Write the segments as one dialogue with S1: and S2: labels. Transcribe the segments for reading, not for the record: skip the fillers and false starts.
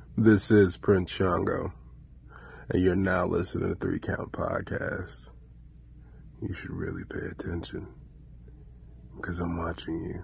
S1: This is Prince Shango, and you're now listening to Three Count Podcast. You should really pay attention, because I'm watching you.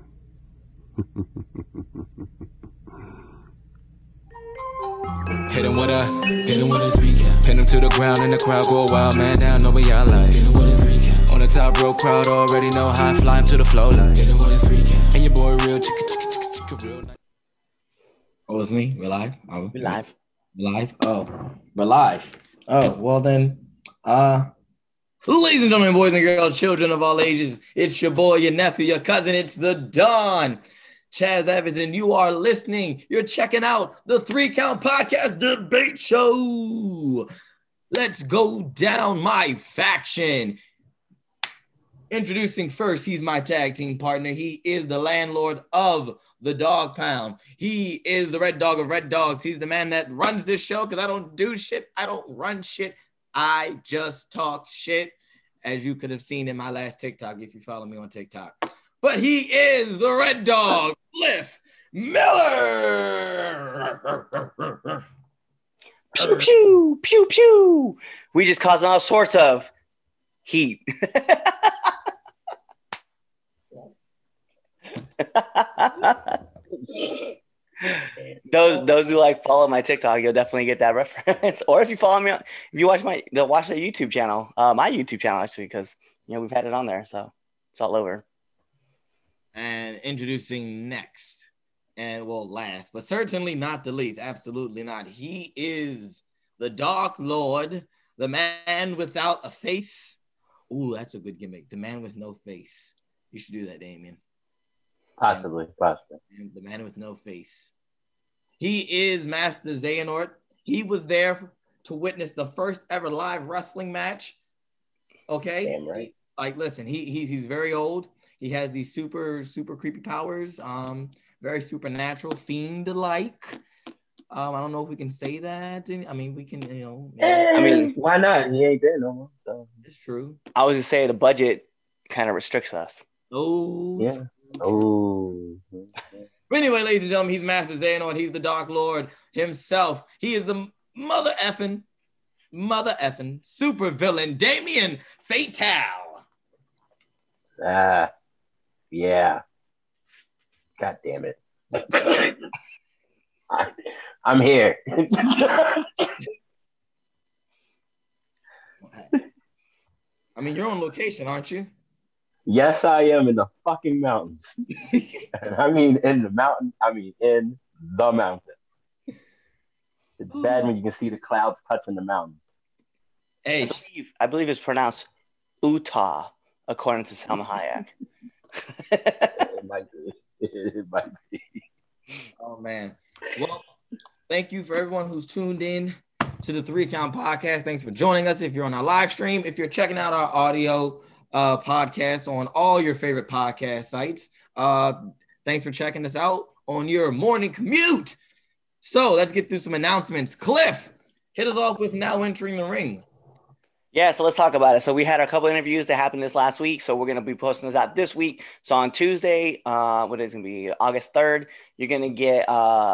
S2: Hit him with a 3 count. Pin him to the ground and the crowd go wild, man down, know what y'all like. Hit him with a 3 count. On the top row, crowd already know how I fly him to the flow like. Hit him with a 3 count. And your boy real chicka real nice.
S3: Oh, it's me. We're live. Oh,
S4: We live.
S3: We're live. Oh, we're live. Oh, well then. Ladies and gentlemen, boys and girls, children of all ages, it's your boy, your nephew, your cousin. It's the Don, Chaz Evans, and you are listening. You're checking out the 3 Count Podcast Debate Show. Let's go down my faction. Introducing first, he's my tag team partner. He is the landlord of the Dog Pound. He is the Red Dog of Red Dogs. He's the man that runs this show because I don't do shit. I don't run shit. I just talk shit, as you could have seen in my last TikTok if you follow me on TikTok. But he is the Red Dog, Cliff Miller.
S4: Pew, pew, pew, pew. We just caused all sorts of heat. those who like follow my TikTok, you'll definitely get that reference. Or if you follow me, if you watch the YouTube channel, my YouTube channel actually, because we've had it on there, so it's all over.
S3: And introducing next, and well, last, but certainly not the least, absolutely not. He is the Dark Lord, the man without a face. Ooh, that's a good gimmick. The man with no face. You should do that, Damien.
S5: Possibly.
S3: The man with no face. He is Master Xehanort. He was there to witness the first ever live wrestling match. Okay?
S5: Damn right.
S3: Like, listen, he's very old. He has these super creepy powers. Very supernatural, fiend-like. I don't know if we can say that. I mean, we can,
S5: I mean, why not? He ain't there no more. So.
S3: It's true.
S4: I was just saying the budget kind of restricts us.
S3: Oh,
S5: yeah. Oh.
S3: But anyway, ladies and gentlemen, he's Master Xehanort. He's the Dark Lord himself. He is the mother effing super villain, Damien Fatal.
S5: Yeah. God damn it. I'm here.
S3: I mean, you're on location, aren't you?
S5: Yes, I am in the fucking mountains. And I mean in the mountain. I mean in the mountains. It's bad when you can see the clouds touching the mountains.
S3: Hey,
S4: I believe it's pronounced Utah, according to Salma Hayek.
S5: It might be. It might be.
S3: Oh man. Well, thank you for everyone who's tuned in to the 3 Count Podcast. Thanks for joining us. If you're on our live stream, if you're checking out our audio podcasts on all your favorite podcast sites, thanks for checking us out on your morning commute. So let's get through some announcements. Cliff, hit us off with now entering the ring.
S4: Yeah, so let's talk about it. So we had a couple interviews that happened this last week, so we're going to be posting this out this week. So on Tuesday, what is going to be August 3rd, you're going to get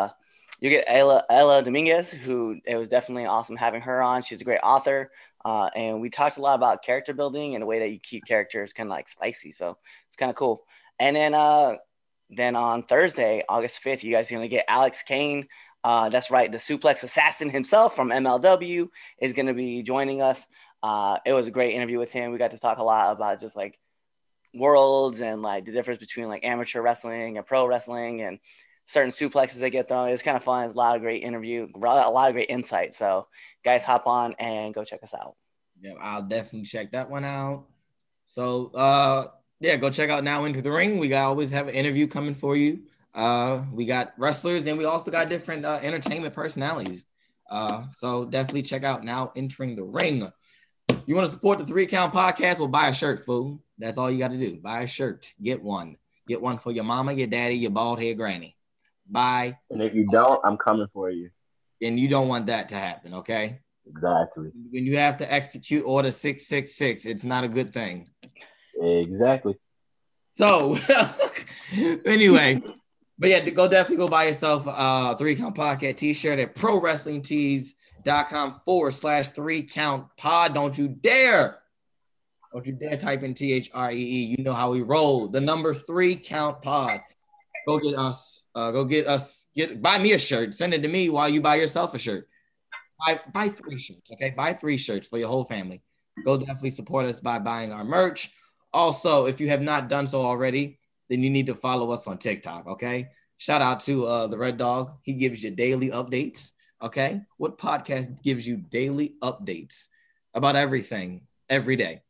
S4: Ella Dominguez, who it was definitely awesome having her on. She's a great author. And we talked a lot about character building and the way that you keep characters kind of like spicy. So it's kind of cool. And then on Thursday, August 5th, you guys are going to get Alex Kane. That's right. The suplex assassin himself from MLW is going to be joining us. It was a great interview with him. We got to talk a lot about just like worlds and like the difference between like amateur wrestling and pro wrestling and certain suplexes they get thrown. It's kind of fun. It's a lot of great interview, a lot of great insight. So guys, hop on and go check us out.
S3: Yeah, I'll definitely check that one out. So go check out Now Into the Ring. We always have an interview coming for you. We got wrestlers and we also got different entertainment personalities. So definitely check out Now Entering the Ring. You want to support the 3 Count Podcast? Well, buy a shirt, fool. That's all you got to do. Buy a shirt. Get one. Get one for your mama, your daddy, your bald head granny. Buy.
S5: And if you don't, I'm coming for you.
S3: And you don't want that to happen, okay?
S5: Exactly.
S3: When you have to execute Order 666, it's not a good thing.
S5: Exactly.
S3: So, anyway, But yeah, go definitely go buy yourself a 3 Count Podcast t-shirt at prowrestlingtees.com/3 Count Pod. Don't you dare type in THREE. You know how we roll. The number 3 Count Pod. Go get us. Buy me a shirt. Send it to me while you buy yourself a shirt. Buy 3 shirts. Okay, buy 3 shirts for your whole family. Go definitely support us by buying our merch. Also, if you have not done so already, then you need to follow us on TikTok. Okay. Shout out to the Red Dog. He gives you daily updates. Okay. What podcast gives you daily updates about everything every day?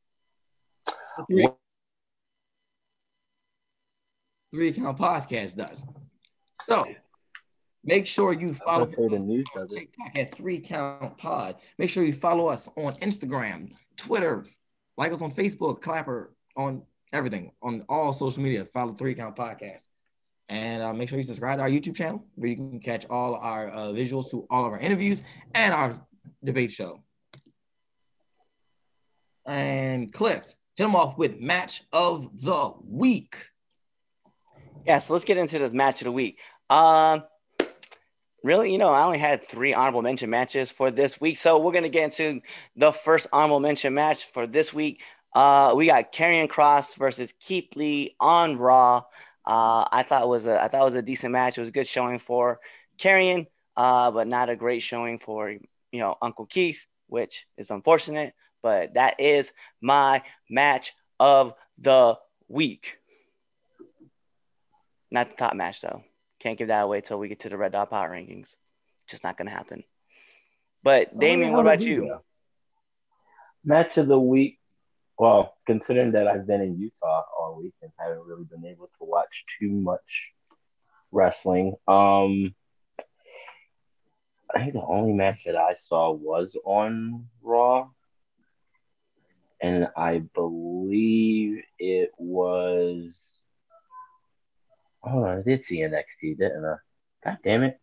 S3: 3 Count Podcast does. So make sure you follow us on TikTok at 3 Count Pod. Make sure you follow us on Instagram, Twitter, like us on Facebook, Clapper, on everything, on all social media. Follow 3 Count Podcast. And make sure you subscribe to our YouTube channel where you can catch all our visuals to all of our interviews and our debate show. And Cliff, hit them off with match of the week.
S4: Yeah, so let's get into this match of the week. Really, I only had 3 honorable mention matches for this week. So we're going to get into the first honorable mention match for this week. We got Karrion Kross versus Keith Lee on Raw. I thought it was a decent match. It was a good showing for Karrion, but not a great showing for Uncle Keith, which is unfortunate. But that is my match of the week. Not the top match though. Can't give that away till we get to the Red Dot Power Rankings. Just not gonna happen. But Damien, what about you?
S5: Match of the week. Well, considering that I've been in Utah all week and haven't really been able to watch too much wrestling, I think the only match that I saw was on Raw, and I believe it was. Oh, I did see NXT, didn't I? God damn it.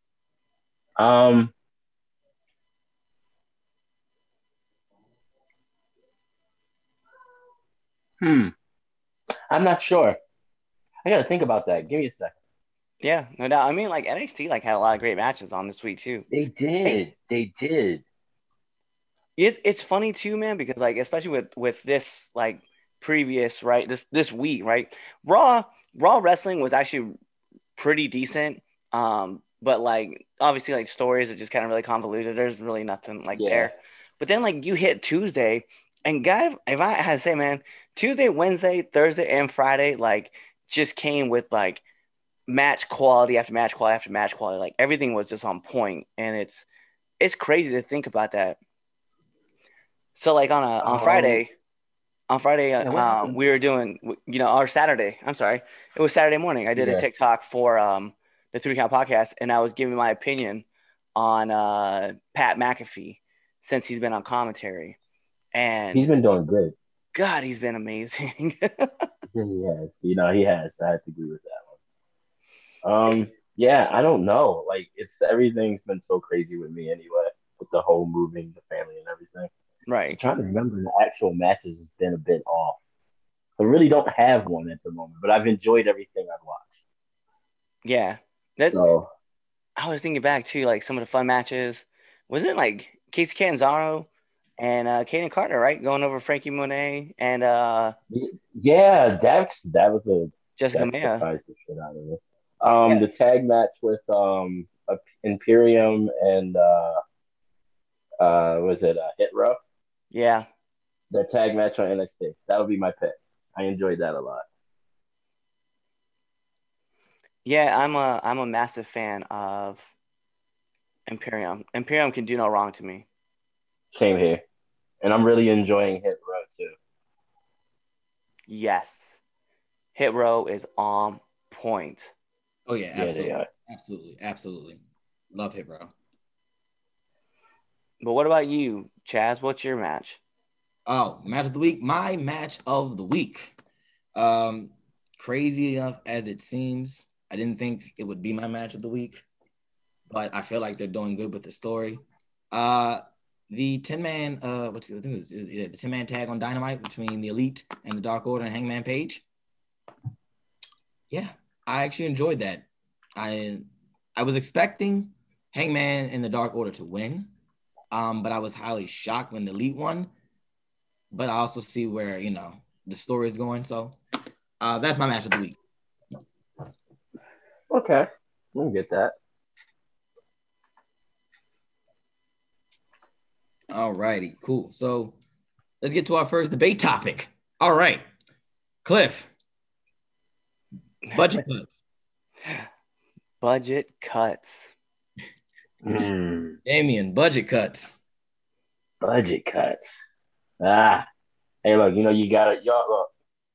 S5: I'm not sure. I gotta think about that. Give me a second.
S4: Yeah, no doubt. I mean, like NXT had a lot of great matches on this week too.
S5: They did. They did.
S4: It's funny too, man, because especially with this previous this week, right? Raw wrestling was actually pretty decent. But obviously stories are just kind of really convoluted. There's really nothing there. But then you hit Tuesday, and guy, if I had to say, man, Tuesday, Wednesday, Thursday, and Friday just came with match quality after match quality after match quality. Everything was just on point, and it's crazy to think about that. So on Friday. On Friday, we were doing, our Saturday. I'm sorry. It was Saturday morning. I did a TikTok for the 3 Count Podcast, and I was giving my opinion on Pat McAfee since he's been on commentary. And
S5: he's been doing good.
S4: God, he's been amazing.
S5: He has. He has. I have to agree with that one. Yeah, I don't know. Everything's been so crazy with me anyway, with the whole moving, the family, and everything.
S4: Right.
S5: I'm trying to remember the actual matches has been a bit off. I really don't have one at the moment, but I've enjoyed everything I've watched.
S4: Yeah. I was thinking back to some of the fun matches. Wasn't it Casey Catanzaro and Kaden Carter, right? Going over Frankie Monet and
S5: yeah, that was a
S4: Jessica Maya.
S5: Surprised the shit out of it. The tag match with Imperium and was it Hit Row?
S4: Yeah.
S5: The tag match on NXT. That would be my pick. I enjoyed that a lot.
S4: Yeah, I'm a massive fan of Imperium. Imperium can do no wrong to me.
S5: Same here. And I'm really enjoying Hit Row too.
S4: Yes. Hit Row is on point.
S3: Oh yeah, absolutely.
S5: They are.
S3: Absolutely. Love Hit Row.
S4: But what about you, Chaz? What's your match?
S3: Oh, match of the week. My match of the week. Crazy enough as it seems, I didn't think it would be my match of the week, but I feel like they're doing good with the story. The 10-man, I think it was the 10-man tag on Dynamite between the Elite and the Dark Order and Hangman Page. Yeah, I actually enjoyed that. I was expecting Hangman and the Dark Order to win, but I was highly shocked when the Elite won. But I also see where the story is going. So that's my match of the week.
S5: Okay, we'll get that.
S3: All righty, cool. So let's get to our first debate topic. All right, Cliff. Budget cuts.
S4: Budget cuts.
S3: Damien, budget cuts.
S5: Budget cuts. Hey, look, you gotta y'all look.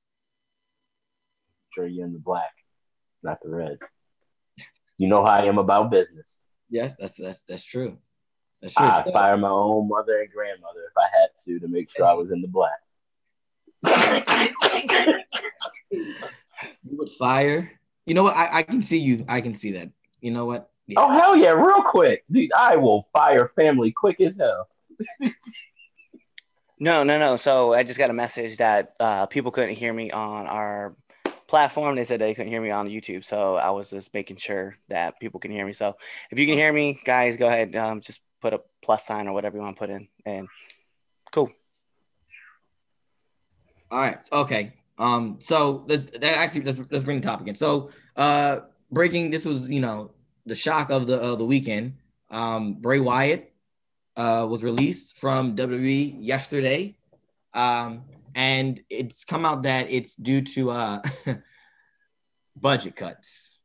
S5: Sure, you're in the black, not the red. You know how I am about business.
S3: Yes, that's true. That's true.
S5: I fire my own mother and grandmother if I had to make sure I was in the black.
S3: You would fire. You know what? I can see you. I can see that. You know what?
S5: Yeah. Oh, hell yeah, real quick. Dude, I will fire family quick as hell.
S4: No. So I just got a message that people couldn't hear me on our platform. They said they couldn't hear me on YouTube. So I was just making sure that people can hear me. So if you can hear me, guys, go ahead. Just put a plus sign or whatever you want to put in. And cool.
S3: All right. Okay. So let's bring the topic in. So breaking, this was, the shock of the weekend. Bray Wyatt was released from WWE yesterday. And it's come out that it's due to budget cuts.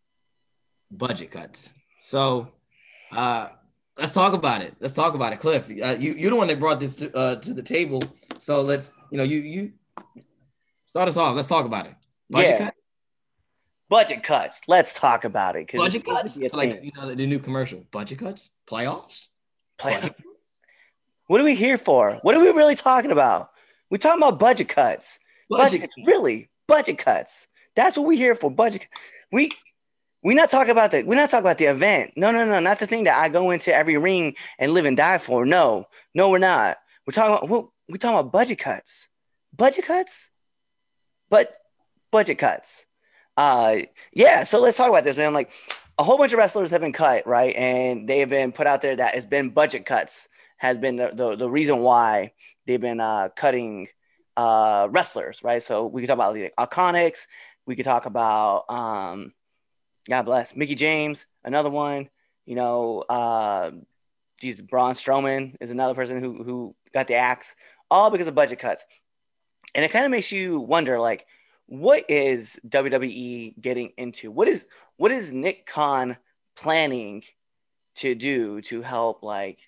S3: So let's talk about it. Cliff, you're the one that brought this to the table. So let's, you start us off. Let's talk about it.
S4: Budget cuts. Let's talk about it.
S3: Budget cuts? Like, the new commercial. Budget cuts? Playoffs?
S4: Budget cuts? What are we here for? What are we really talking about? We're talking about budget cuts. Budget cuts. That's what we're here for. Budget. We're not talking about the event. No, not the thing that I go into every ring and live and die for. No, we're not. We're talking about budget cuts. Budget cuts? Budget cuts. So let's talk about this, man. Like, a whole bunch of wrestlers have been cut, right? And they have been put out there that it's been budget cuts has been the reason why they've been cutting wrestlers, right? So we could talk about the Iconics. We could talk about, God bless, Mickey James, another one. Braun Strowman is another person who got the axe, all because of budget cuts. And it kind of makes you wonder, like, what is WWE getting into? What is Nick Khan planning to do to help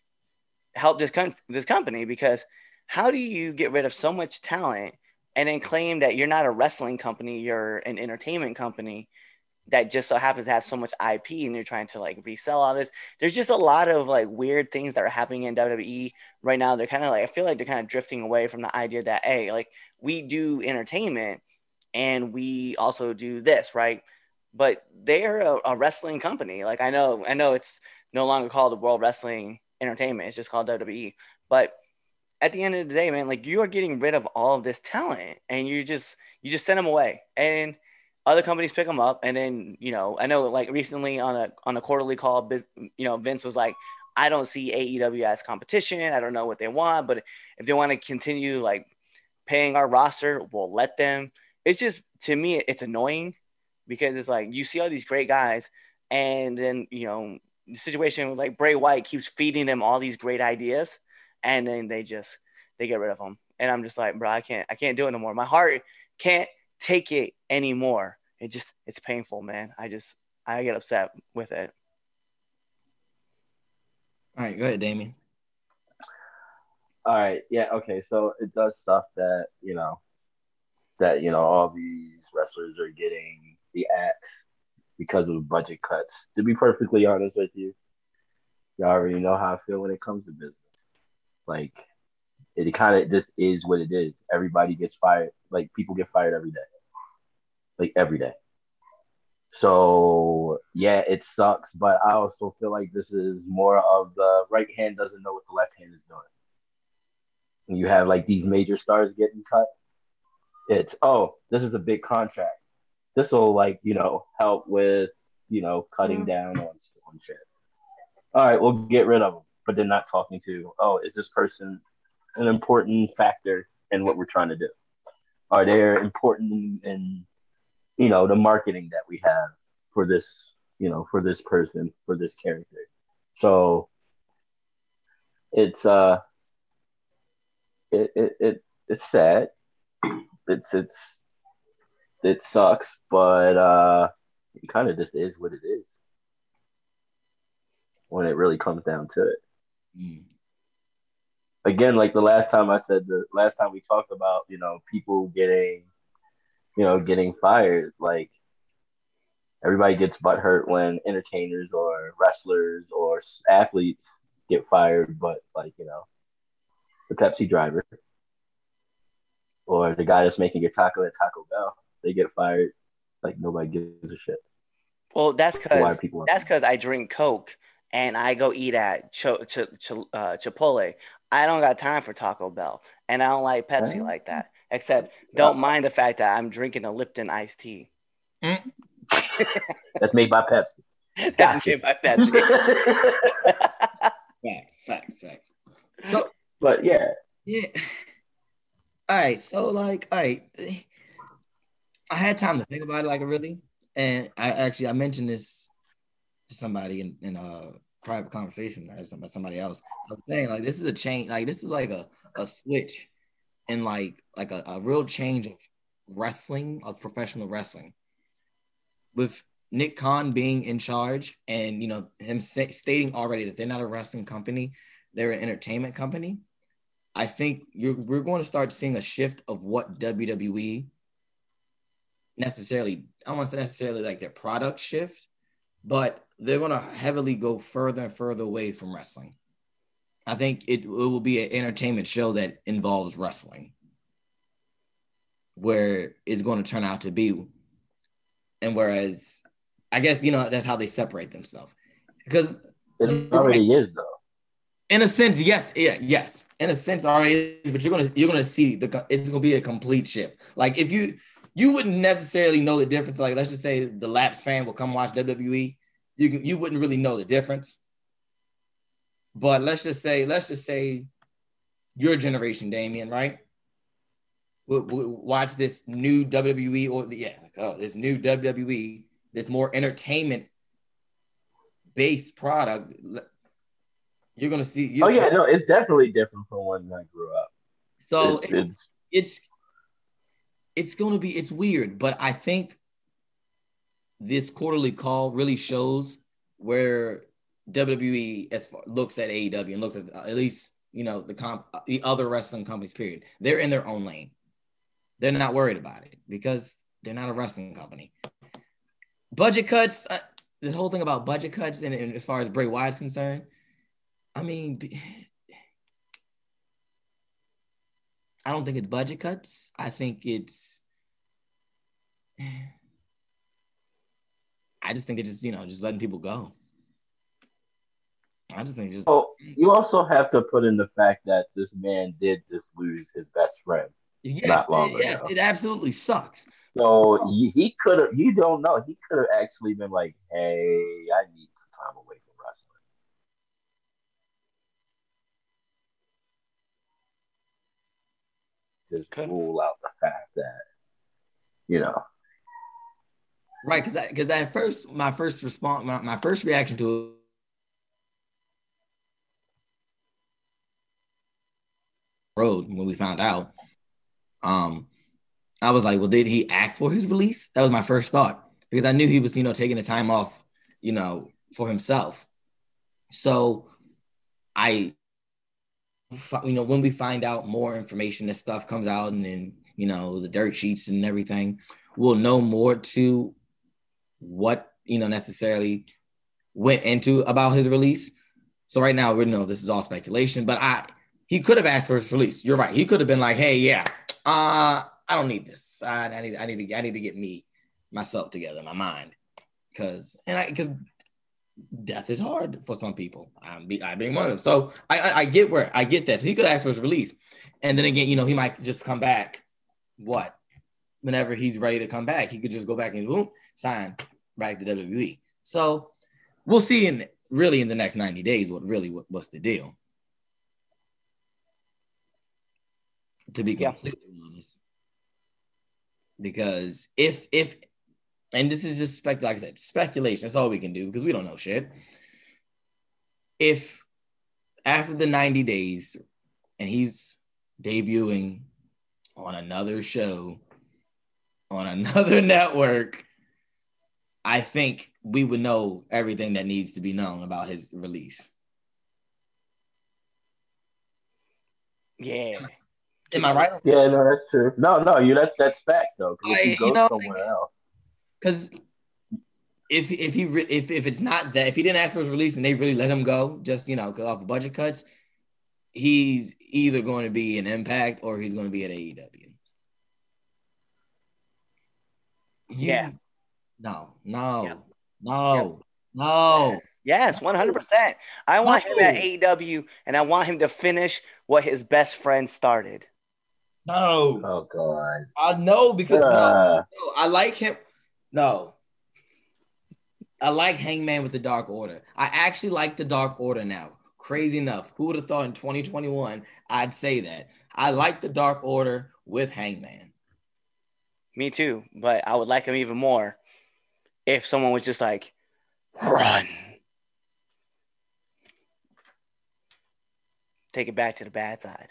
S4: this company? Because how do you get rid of so much talent and then claim that you're not a wrestling company, you're an entertainment company that just so happens to have so much IP and you're trying to resell all this? There's just a lot of weird things that are happening in WWE right now. They're kind of I feel like they're kind of drifting away from the idea that, hey, we do entertainment and we also do this, right? But they're a wrestling company. I know it's no longer called the World Wrestling Entertainment. It's just called WWE. But at the end of the day, man, you are getting rid of all of this talent and you just send them away. And other companies pick them up. And then, I know recently on a quarterly call, Vince was like, I don't see AEW as competition. I don't know what they want, but if they want to continue paying our roster, we'll let them. It's just, to me, it's annoying because it's you see all these great guys and then, the situation with Bray Wyatt keeps feeding them all these great ideas and then they get rid of them. And I'm just bro, I can't do it no more. My heart can't take it anymore. It's painful, man. I get upset with it.
S3: All right, go ahead, Damien.
S5: All right, yeah, okay. So it does stuff that all these wrestlers are getting the axe because of budget cuts. To be perfectly honest with you, y'all already know how I feel when it comes to business. It kind of just is what it is. Everybody gets fired. People get fired every day. Every day. So, yeah, it sucks, but I also feel like this is more of the right hand doesn't know what the left hand is doing. When you have these major stars getting cut, it's, this is a big contract. this will like, help with, cutting down on shit. All right, we'll get rid of them, but they're not talking to, oh, is this person an important factor in what we're trying to do? Are they important in, the marketing that we have for this, for this person, for this character? So it's it's sad. It sucks, but it kind of just is what it is when it really comes down to it.
S3: Mm.
S5: Again, like the last time we talked about, people getting fired, like everybody gets butthurt when entertainers or wrestlers or athletes get fired, but like, the Pepsi driver or the guy that's making your taco at Taco Bell, they get fired. Like nobody gives a shit.
S4: Well, that's because I drink Coke and I go eat at Chipotle. I don't got time for Taco Bell, and I don't like Pepsi like that. Except, don't mind the fact that I'm drinking a Lipton iced tea.
S5: That's made by Pepsi.
S4: That's made by Pepsi.
S3: Facts. So,
S5: but yeah.
S3: All right. So, like, all right. I had time to think about it, like, really, and I mentioned this to somebody in a private conversation or somebody else. I was saying, like, this is a change. Like, this is like a switch in like a real change of wrestling, of professional wrestling, with Nick Khan being in charge and, him stating already that they're not a wrestling company, they're an entertainment company. I think we're going to start seeing a shift of what WWE necessarily, I don't want to say necessarily like their product shift, but they're going to heavily go further and further away from wrestling. I think it will be an entertainment show that involves wrestling, where it's going to turn out to be. And whereas, I guess, that's how they separate themselves. Because
S5: it already is, though.
S3: In a sense, yes. In a sense, already is, but you're gonna see it's gonna be a complete shift. Like if you wouldn't necessarily know the difference. Like let's just say the Laps fan will come watch WWE, you wouldn't really know the difference. But let's just say your generation, Damien, right? We'll watch this new WWE this new WWE, this more entertainment based product. You're gonna see.
S5: It's definitely different from when I grew up.
S3: So it's gonna be, it's weird, but I think this quarterly call really shows where WWE looks at AEW and looks at least the other wrestling companies. Period. They're in their own lane. They're not worried about it because they're not a wrestling company. Budget cuts. The whole thing about budget cuts and as far as Bray Wyatt's concerned. I mean, I don't think it's budget cuts. I think I just think it's just letting people go. I just think it's just.
S5: Oh, you also have to put in the fact that this man did just lose his best friend not long ago.
S3: Yes, it absolutely sucks.
S5: So he could have. You don't know. He could have actually been like, "Hey, I need some time away from wrestling." Just rule out the fact that,
S3: right? Because at first, my first response, my first reaction to it, road when we found out, I was like, well, did he ask for his release? That was my first thought because I knew he was, taking the time off, for himself. So when we find out more information, this stuff comes out and then, the dirt sheets and everything, we'll know more to what, necessarily went into about his release. So right now we know this is all speculation, but he could have asked for his release. You're right. He could have been like, hey, yeah, I don't need this. I need to get myself together, my mind. Because death is hard for some people. I being one of them. So I get that. So he could ask for his release. And then again, he might just come back, whenever he's ready to come back, he could just go back and boom, sign back to WWE. So we'll see in the next 90 days what's the deal. To be completely honest. Because if and this is just like I said, speculation, that's all we can do because we don't know shit. If after the 90 days and he's debuting on another show, on another network, I think we would know everything that needs to be known about his release.
S4: Yeah.
S3: Am I right?
S5: Yeah, no, that's true. No, that's facts though. Because if he goes somewhere else,
S3: because if it's not that, if he didn't ask for his release and they really let him go, just off of budget cuts, he's either going to be an Impact or he's going to be at AEW.
S4: Yeah.
S3: No.
S4: Yes, 100%. I want him at AEW, and I want him to finish what his best friend started.
S3: No.
S5: Oh God.
S3: I know because no, I like him. No. I like Hangman with the Dark Order. I actually like the Dark Order now. Crazy enough. Who would have thought in 2021 I'd say that? I like the Dark Order with Hangman.
S4: Me too, but I would like him even more if someone was just like, run. Take it back to the bad side.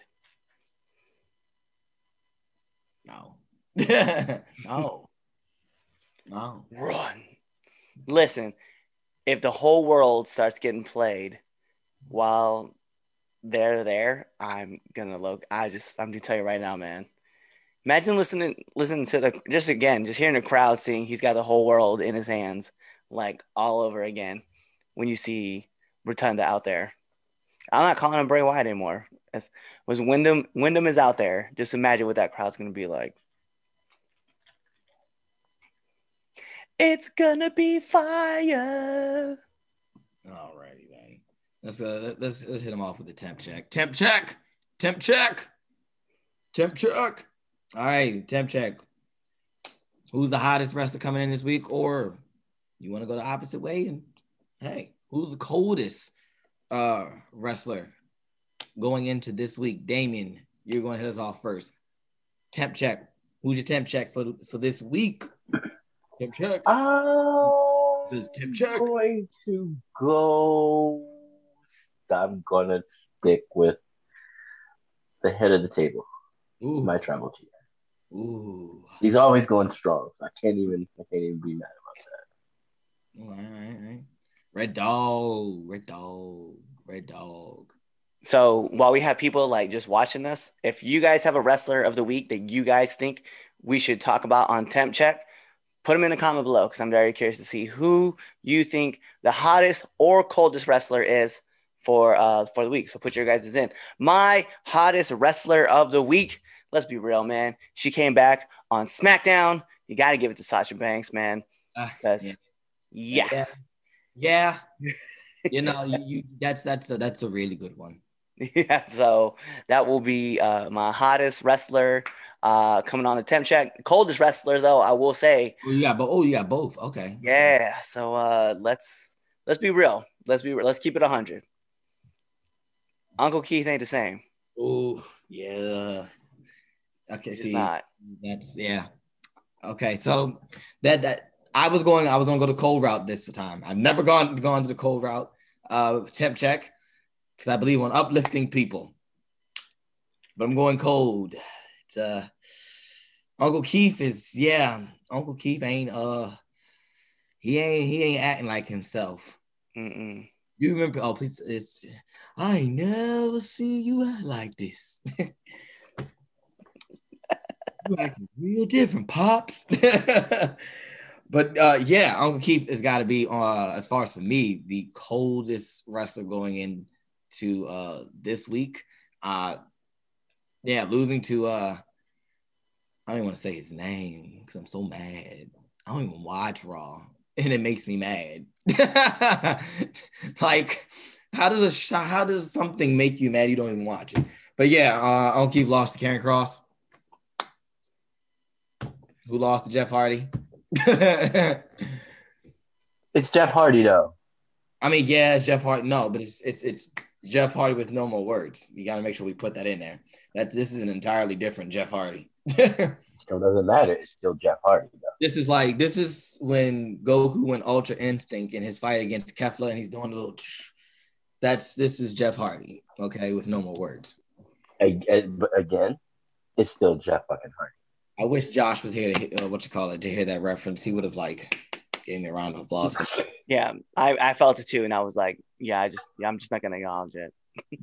S3: No. No.
S4: Run. Listen, if the whole world starts getting played while they're there, I'm gonna tell you right now, man. Imagine listening to just hearing the crowd sing "He's Got the Whole World in His Hands" like all over again when you see Rotunda out there. I'm not calling him Bray Wyatt anymore. Wyndham is out there. Just imagine what that crowd's gonna be like. It's gonna be fire.
S3: Alrighty, man. Let's hit him off with the temp check. Temp check. All right, temp check. Who's the hottest wrestler coming in this week? Or you want to go the opposite way? And hey, who's the coldest wrestler going into this week? Damien, you're going to hit us off first. Temp check. Who's your temp check for this week? Temp check. This is temp check.
S5: I'm gonna stick with the head of the table.
S3: Ooh.
S5: My Tribal Chief.
S3: Ooh.
S5: He's always going strong, so I can't even be mad about that.
S3: All right. Red Dog.
S4: So while we have people like just watching us, if you guys have a wrestler of the week that you guys think we should talk about on Temp Check, put them in the comment below because I'm very curious to see who you think the hottest or coldest wrestler is for the week. So put your guys' in. My hottest wrestler of the week, let's be real, man. She came back on SmackDown. You got to give it to Sasha Banks, man. Yeah. That's a really good one. Yeah, so that will be my hottest wrestler coming on the Temp Check. Coldest wrestler, though, I will say.
S3: You got both. Okay.
S4: Yeah. So let's be real. Let's keep it 100. Uncle Keith ain't the same.
S3: Oh yeah. Okay.
S4: He's not.
S3: That's yeah. Okay. So that I was gonna go the cold route this time. I've never gone to the cold route. Temp check because I believe on uplifting people, but I'm going cold. It's Uncle Keith is Uncle Keith ain't he ain't acting like himself.
S4: Mm-mm.
S3: You remember? Oh, please! It's I never see you act like this. You acting real different, pops. But Uncle Keith has got to be as far as for me the coldest wrestler going into this week. Losing to I don't even want to say his name because I'm so mad. I don't even watch Raw. And it makes me mad. Like, how does something make you mad? You don't even watch it. But Uncle Keith lost to Karrion Kross. Who lost to Jeff Hardy?
S5: It's Jeff Hardy though.
S3: I mean, yeah, it's Jeff Hardy. No, but it's Jeff Hardy with no more words. You got to make sure we put that in there. That this is an entirely different Jeff Hardy.
S5: Still doesn't matter. It's still Jeff Hardy though.
S3: This is when Goku went Ultra Instinct in his fight against Kefla, and he's doing a little. This is Jeff Hardy, okay, with no more words.
S5: But again, it's still Jeff fucking Hardy.
S3: I wish Josh was here to to hear that reference. He would have gave me a round of applause.
S4: Yeah, I felt it too, and I was like, I'm just not gonna acknowledge it.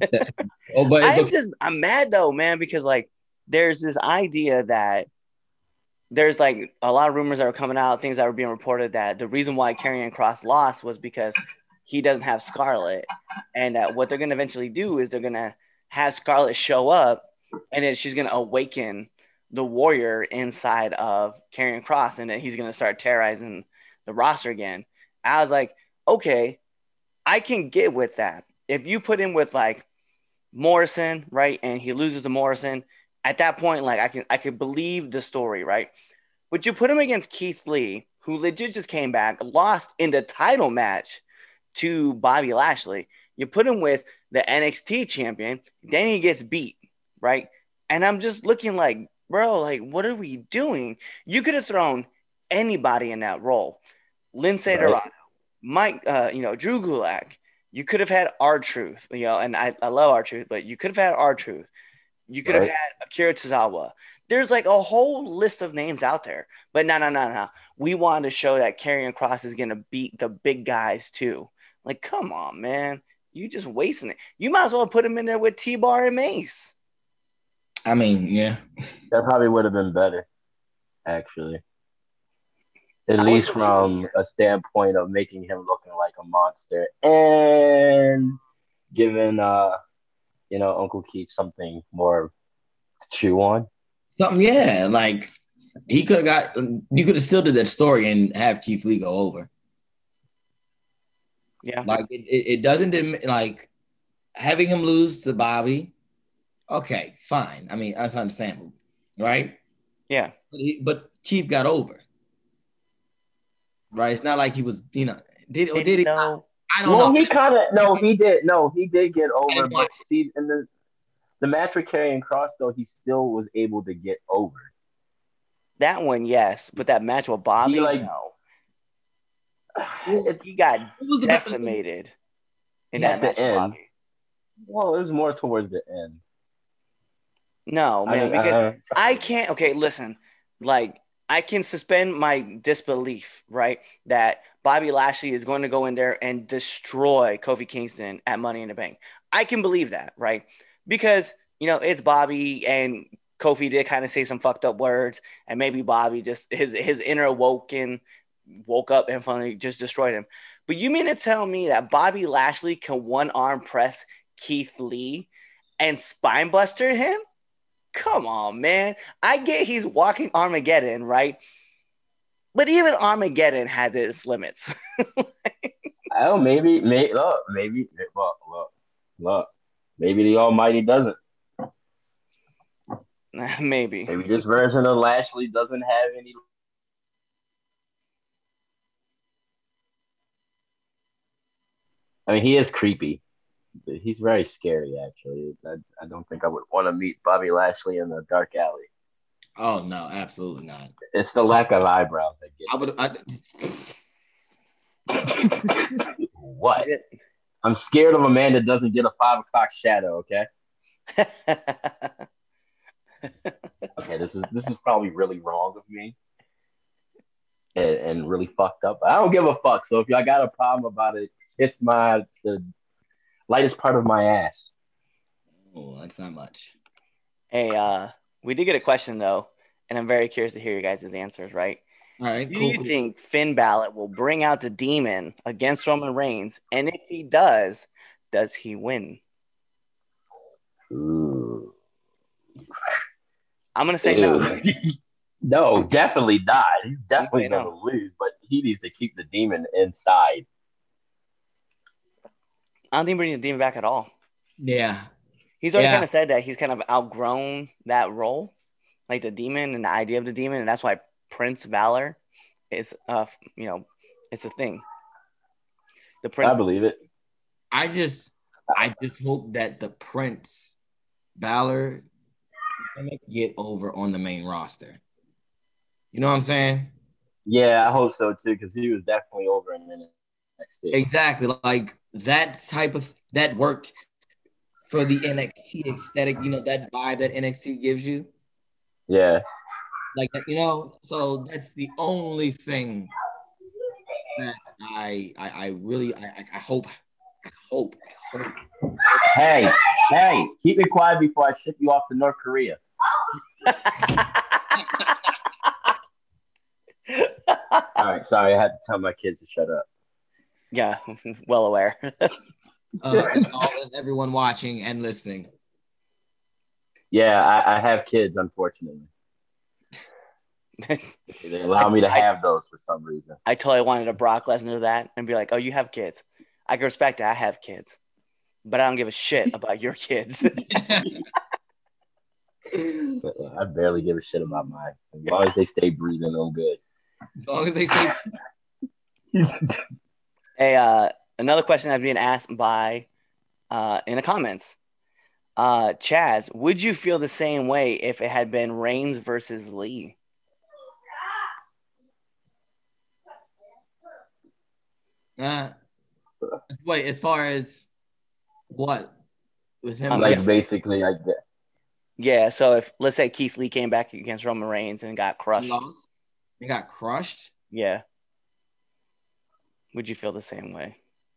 S4: I'm mad though, man, because there's this idea that there's a lot of rumors that were coming out, things that were being reported that the reason why Karrion Kross lost was because he doesn't have Scarlet, and that what they're gonna eventually do is they're gonna have Scarlet show up, and then she's gonna awaken the warrior inside of Karrion Kross, and then he's gonna start terrorizing the roster again. I was like, okay, I can get with that. If you put him with Morrison, right, and he loses to Morrison, at that point, I could believe the story, right? But you put him against Keith Lee, who legit just came back, lost in the title match to Bobby Lashley. You put him with the NXT champion, then he gets beat, right? And I'm just looking bro, what are we doing? You could have thrown anybody in that role. Lindsay Dorado, Mike, Drew Gulak. You could have had R-Truth, and I love R-Truth, but you could have had R-Truth. You could have had Akira Tozawa. There's a whole list of names out there. But no. We wanted to show that Karrion Kross is going to beat the big guys too. Come on, man. You just wasting it. You might as well put him in there with T-Bar and Mace.
S3: I mean, yeah.
S5: That probably would have been better, actually. At least from a standpoint of making him looking like a monster and giving, Uncle Keith something more to chew on.
S3: Something, yeah. You could have still did that story and have Keith Lee go over.
S4: Yeah.
S3: It doesn't, having him lose to Bobby. Okay, fine. I mean, that's understandable, right?
S4: Yeah.
S3: But Keith got over. Right, it's not like he was, did he?
S4: No.
S3: I don't know.
S5: He did get over. But see, in the match with Karrion Kross, though, he still was able to get over.
S4: That one, yes, but that match with Bobby, no. He got decimated in that match with Bobby.
S5: Well, it was more towards the end.
S4: No, man, because I can't. Okay, listen, I can suspend my disbelief, right, that Bobby Lashley is going to go in there and destroy Kofi Kingston at Money in the Bank. I can believe that, right? Because, it's Bobby, and Kofi did kind of say some fucked up words, and maybe Bobby just, his inner woke up and finally just destroyed him. But you mean to tell me that Bobby Lashley can one-arm press Keith Lee and spinebuster him? Come on, man. I get he's walking Armageddon, right? But even Armageddon has its limits.
S5: Look. Maybe the Almighty doesn't.
S4: Maybe.
S5: Maybe this version of Lashley doesn't have any. I mean, he is creepy. He's very scary, actually. I don't think I would want to meet Bobby Lashley in the dark alley.
S3: Oh, no, absolutely not.
S5: It's the lack of eyebrows that gets What? I'm scared of a man that doesn't get a 5 o'clock shadow, okay? Okay, this is probably really wrong of me. And really fucked up. I don't give a fuck. So if y'all got a problem about it, it's the lightest part of my ass.
S3: Oh, that's not much.
S4: Hey, we did get a question though, and I'm very curious to hear you guys' answers, right?
S3: All right.
S4: Do you think Finn Balor will bring out the demon against Roman Reigns? And if he does he win?
S5: Ooh.
S4: I'm gonna say no.
S5: No, definitely not. He's definitely gonna lose, but he needs to keep the demon inside.
S4: I don't think bringing the demon back at all.
S3: Yeah.
S4: He's already kind of said that he's kind of outgrown that role, like the demon and the idea of the demon, and that's why Prince Valor is it's a thing. The
S5: I
S4: Prince.
S5: believe it.
S3: I just hope that the Prince Balor gonna get over on the main roster. You know what I'm saying?
S5: Yeah, I hope so too, because he was definitely over in NXT.
S3: Exactly. Like that type of that worked for the NXT aesthetic, that vibe that NXT gives you.
S5: Yeah.
S3: Like, so that's the only thing that I really hope.
S5: Hey, keep it quiet before I ship you off to North Korea. All right, sorry, I had to tell my kids to shut up.
S4: Yeah, well aware.
S3: And everyone watching and listening.
S5: Yeah, I have kids, unfortunately. They allow me to have those for some reason.
S4: I totally wanted a Brock Lesnar that and be like, oh, you have kids. I can respect it. I have kids. But I don't give a shit about your kids.
S5: I barely give a shit about mine. As long as they stay breathing, I'm good.
S3: As long as they stay.
S4: Hey, another question I've been asked by in the comments. Chaz, would you feel the same way if it had been Reigns versus Lee?
S3: Wait, as far as what with him?
S5: Like basically like that.
S4: Yeah, so if let's say Keith Lee came back against Roman Reigns and got crushed.
S3: He got crushed?
S4: Yeah. Would you feel the same way?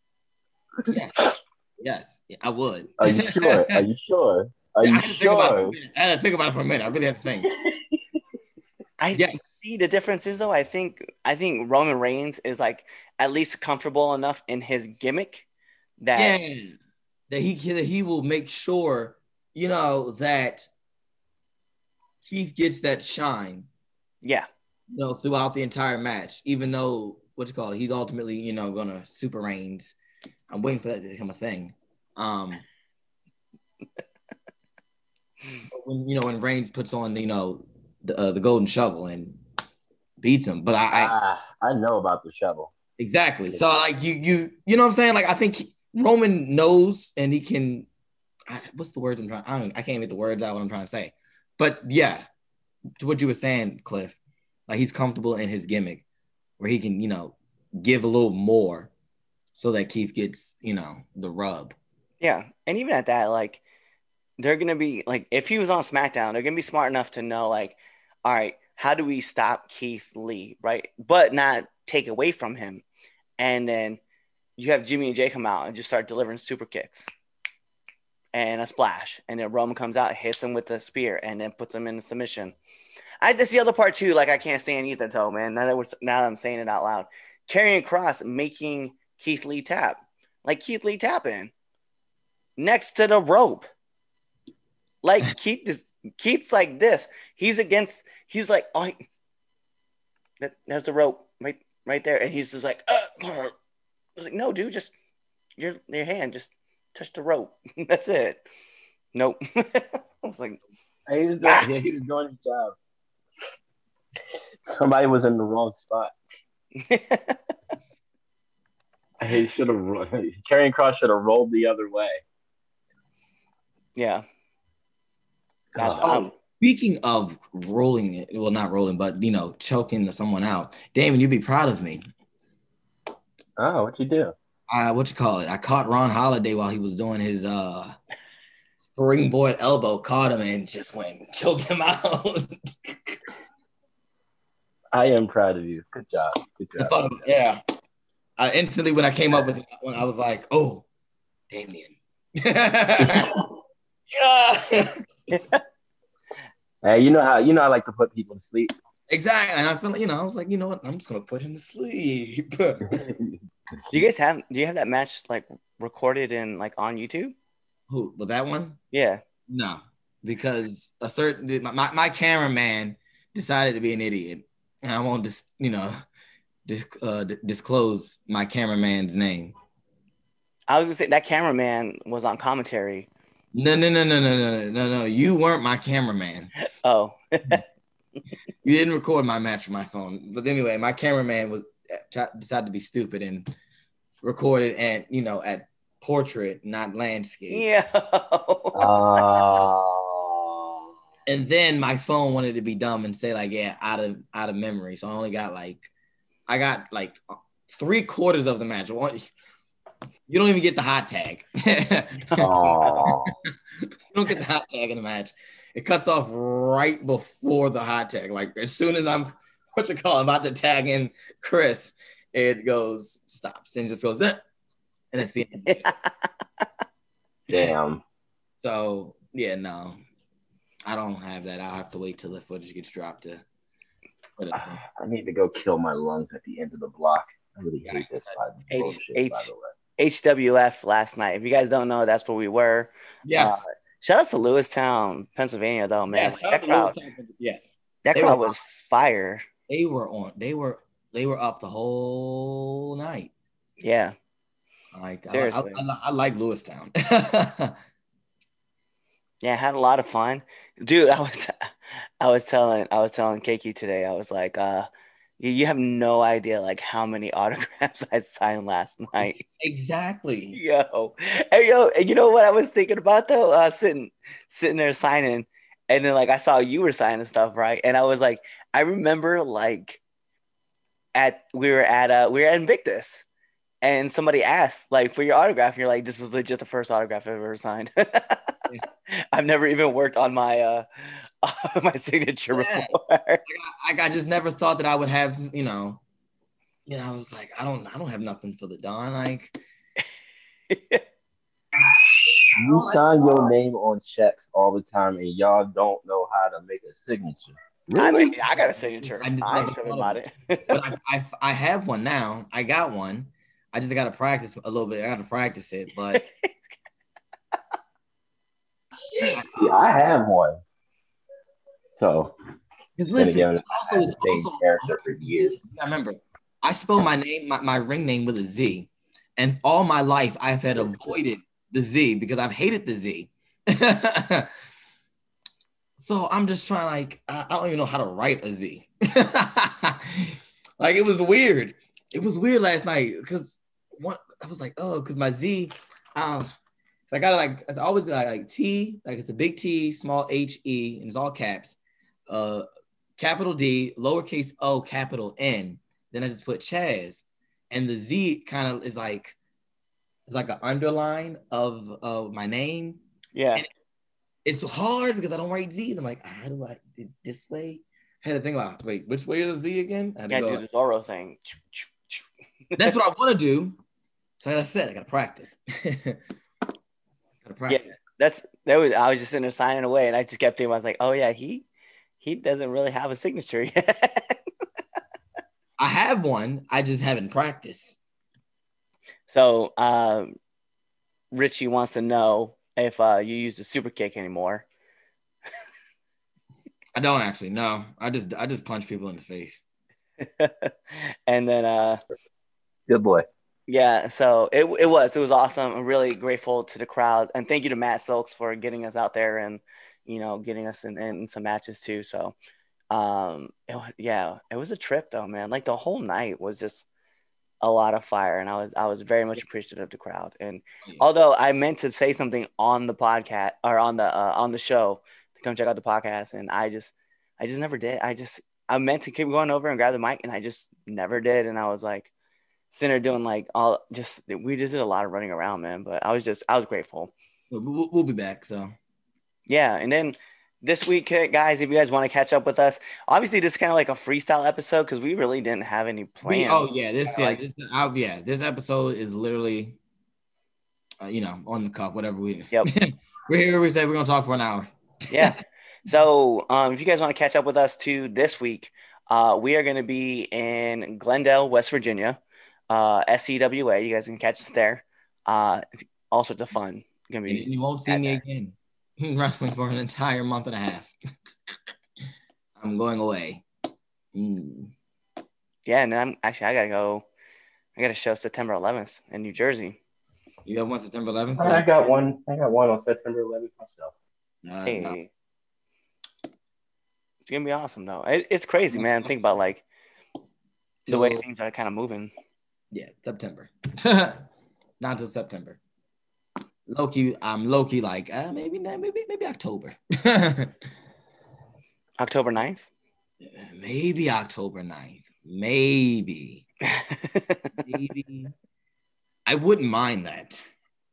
S3: Yes, I would.
S5: Are you sure? Are you sure? Are you sure?
S3: I had to think about it for a minute. I really had to think.
S4: I see the differences though. I think Roman Reigns is like at least comfortable enough in his gimmick that
S3: he will make sure that Keith gets that shine.
S4: Yeah.
S3: Throughout the entire match, even though he's ultimately gonna super Reigns. I'm waiting for that to become a thing. When Reigns puts on the golden shovel and beats him, but I
S5: know about the shovel.
S3: Exactly. So like you know what I'm saying? Like I think Roman knows and he can. What's the words I'm trying? I can't get the words out what I'm trying to say. But yeah, to what you were saying, Cliff, like he's comfortable in his gimmick where he can give a little more so that Keith gets the rub.
S4: Yeah, and even at that, like they're gonna be like if he was on SmackDown, they're gonna be smart enough to know like, all right, how do we stop Keith Lee, right? But not take away from him. And then you have Jimmy and Jay come out and just start delivering super kicks and a splash. And then Roman comes out, hits him with the spear, and then puts him in the submission. That's the other part too. Like I can't stand either though, man. Now that I'm saying it out loud, Karrion Kross making Keith Lee tap, like Keith Lee tapping next to the rope, like Keith's like this. He's like, oh, there's the rope right there, and he's just like, I was like, no, dude, just your hand, just touch the rope. That's it. Nope. I was like,
S5: he was doing his job. Somebody was in the wrong spot. He should have. Karrion Kross should have rolled the other way.
S4: Yeah.
S3: Speaking of rolling it, well, not rolling, but choking someone out. Damon, you'd be proud of me.
S5: Oh, what'd you do?
S3: I caught Ron Holiday while he was doing his springboard elbow, caught him and just went choked him out.
S5: I am proud of you. Good job.
S3: Instantly when I came up with it, I was like, oh, Damien.
S5: Hey, you know I like to put people to sleep.
S3: Exactly. And I feel like, I was like, you know what? I'm just gonna put him to sleep.
S4: Do you have that match like recorded in like on YouTube?
S3: Who? But that one?
S4: Yeah.
S3: No, because my cameraman decided to be an idiot, and I won't disclose my cameraman's name.
S4: I was gonna say that cameraman was on commentary.
S3: No. You weren't my cameraman.
S4: Oh.
S3: You didn't record my match with my phone. But anyway, my cameraman decided to be stupid and recorded at portrait, not landscape.
S4: Yeah.
S3: And then my phone wanted to be dumb and say like, yeah, out of memory. So I got like 3/4 of the match. You don't even get the hot tag. You don't get the hot tag in the match. It cuts off right before the hot tag. Like as soon as I'm about to tag in Chris, it stops and just goes, and it's the end.
S5: Damn.
S3: So yeah, no, I don't have that. I'll have to wait till the footage gets dropped to put it.
S5: I need to go kill my lungs at the end of the block. I really hate this bullshit, by the way.
S4: HWF last night. If you guys don't know, that's where we were.
S3: Yes.
S4: Shout out to Lewistown, Pennsylvania, though, man.
S3: Yes, that crowd, yes.
S4: That crowd was fire.
S3: They were up the whole night.
S4: Yeah.
S3: Seriously. I like Lewistown.
S4: Yeah, I had a lot of fun. Dude, I was telling Keiki today, I was like, you have no idea like how many autographs I signed last night.
S3: Exactly.
S4: Yo, and you know what I was thinking about though? Sitting there signing, and then like I saw you were signing stuff, right? And I was like, I remember like we were at Invictus, and somebody asked like for your autograph, and you're like, this is legit the first autograph I've ever signed. I've never even worked on my my signature before.
S3: I just never thought that I would have, I was like, I don't have nothing for the Don. Like,
S5: you sign your name on checks all the time, and y'all don't know how to make a signature.
S4: Really? I got a signature. I
S3: never thought about it. But I have one now. I got one. I just got to practice a little bit. I got to practice it, but.
S5: See, I have one. So,
S3: because listen, also
S5: character for years.
S3: I remember, I spelled my name, my ring name with a Z, and all my life I've had avoided the Z because I've hated the Z. So I'm just trying, like, I don't even know how to write a Z. Like, it was weird. It was weird last night because I was like, oh, because my Z, so I got it like, it's always like T, like it's a big T, small H-E, and it's all caps. Capital D, lowercase o, capital N. Then I just put Chaz, and the Z kind of is like, it's like an underline of my name.
S4: Yeah.
S3: And it's hard because I don't write Z's. I'm like, how do I this way? I had to think about, wait, which way is the Z again? I had to
S4: do the Zorro thing.
S3: That's what I want to do. So like I said, I gotta practice.
S4: Yeah, I was just sitting there signing away, and I just kept thinking, I was like, oh yeah, he doesn't really have a signature yet.
S3: I have one, I just haven't practiced.
S4: So Richie wants to know if you use the super kick anymore.
S3: I don't actually, no. I just punch people in the face.
S4: And then
S5: good boy.
S4: Yeah, so it was awesome. I'm really grateful to the crowd, and thank you to Matt Silks for getting us out there and getting us in some matches too. So it was a trip though, man. Like the whole night was just a lot of fire, and I was very much appreciative of the crowd. And although I meant to say something on the podcast or on the show to come check out the podcast, and I just never did. I meant to keep going over and grab the mic, and I just never did. And I was like sitting there doing like we just did a lot of running around, man. But I was grateful.
S3: We'll be back. So
S4: yeah, and then this week, guys, if you guys want to catch up with us, obviously this is kind of like a freestyle episode because we really didn't have any plans.
S3: This episode is literally, on the cuff, whatever we.
S4: Yep.
S3: We're here. We said we're gonna talk for an hour.
S4: Yeah. So if you guys want to catch up with us too this week, we are going to be in Glendale, West Virginia, SCWA. You guys can catch us there. All sorts of fun.
S3: And you won't see me again wrestling for an entire month and a half. I'm going away.
S4: Yeah, and I gotta go. I got a show September 11th in New Jersey.
S3: You got one September 11th?
S5: I got one on September 11th myself.
S4: Hey. No. gonna be awesome though. It's crazy, man. Think about like the way things are kind of moving.
S3: Yeah, September. Not until September. I'm low-key like maybe October.
S4: October 9th?
S3: Maybe October 9th. Maybe. Maybe. I wouldn't mind that.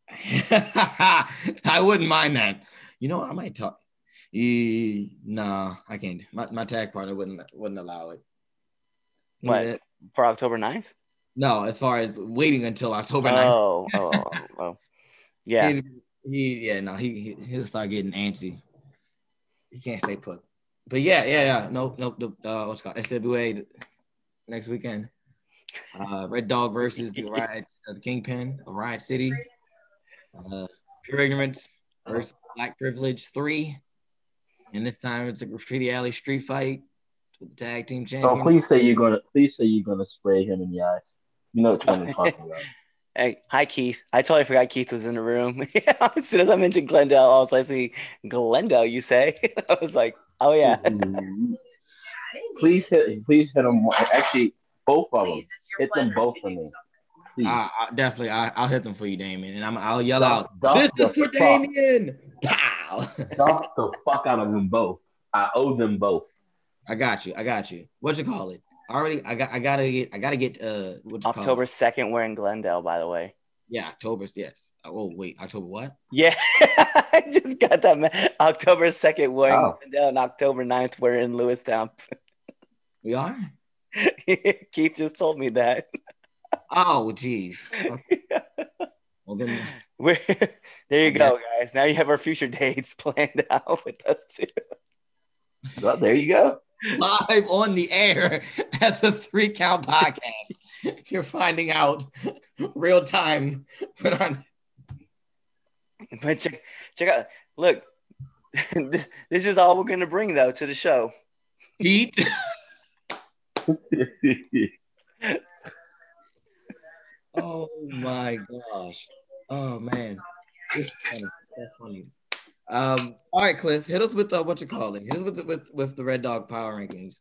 S3: I wouldn't mind that. You know, I might talk. No, I can't. My tag partner wouldn't allow it.
S4: What? For October 9th?
S3: No, as far as waiting until October 9th.
S4: Oh. Yeah.
S3: He'll start getting antsy. He can't stay put. But yeah. No. What's it called? SWA next weekend. Red Dog versus the Kingpin of Riot City. Pure Ignorance versus Black Privilege 3. And this time it's a Graffiti Alley street fight with the tag team champion.
S5: Oh, please say you're gonna spray him in the eyes. You know what I'm talking about.
S4: Hey, hi Keith. I totally forgot Keith was in the room. As soon as I mentioned Glendale, I was like, "See, Glendale, you say?" I was like, "Oh yeah."
S5: Please hit him. Actually, both of them. Hit them both for me.
S3: Definitely, I'll hit them for you, Damien, and I'll yell out, "This is for Damien!" Pow!
S5: Dump the fuck out of them both. I owe them both.
S3: I got you. What you call it? I gotta get
S4: October 2nd. We're in Glendale, by the way.
S3: Yeah, October's yes. Oh wait, October what?
S4: Yeah, I just got that. Man. October 2nd, we're in Glendale, and October 9th, we're in Lewistown.
S3: We are.
S4: Keith just told me that.
S3: Oh, geez. Okay. Well then,
S4: there you go, guys. Now you have our future dates planned out with us too.
S5: Well, there you go.
S3: Live on the air at the 3 Count Podcast. You're finding out real time.
S4: But check out. Look, this is all we're gonna bring though to the show.
S3: Heat. Oh my gosh. Oh man. That's funny. All right, Cliff, hit us with what you call it. Hit us with the Red Dog Power Rankings.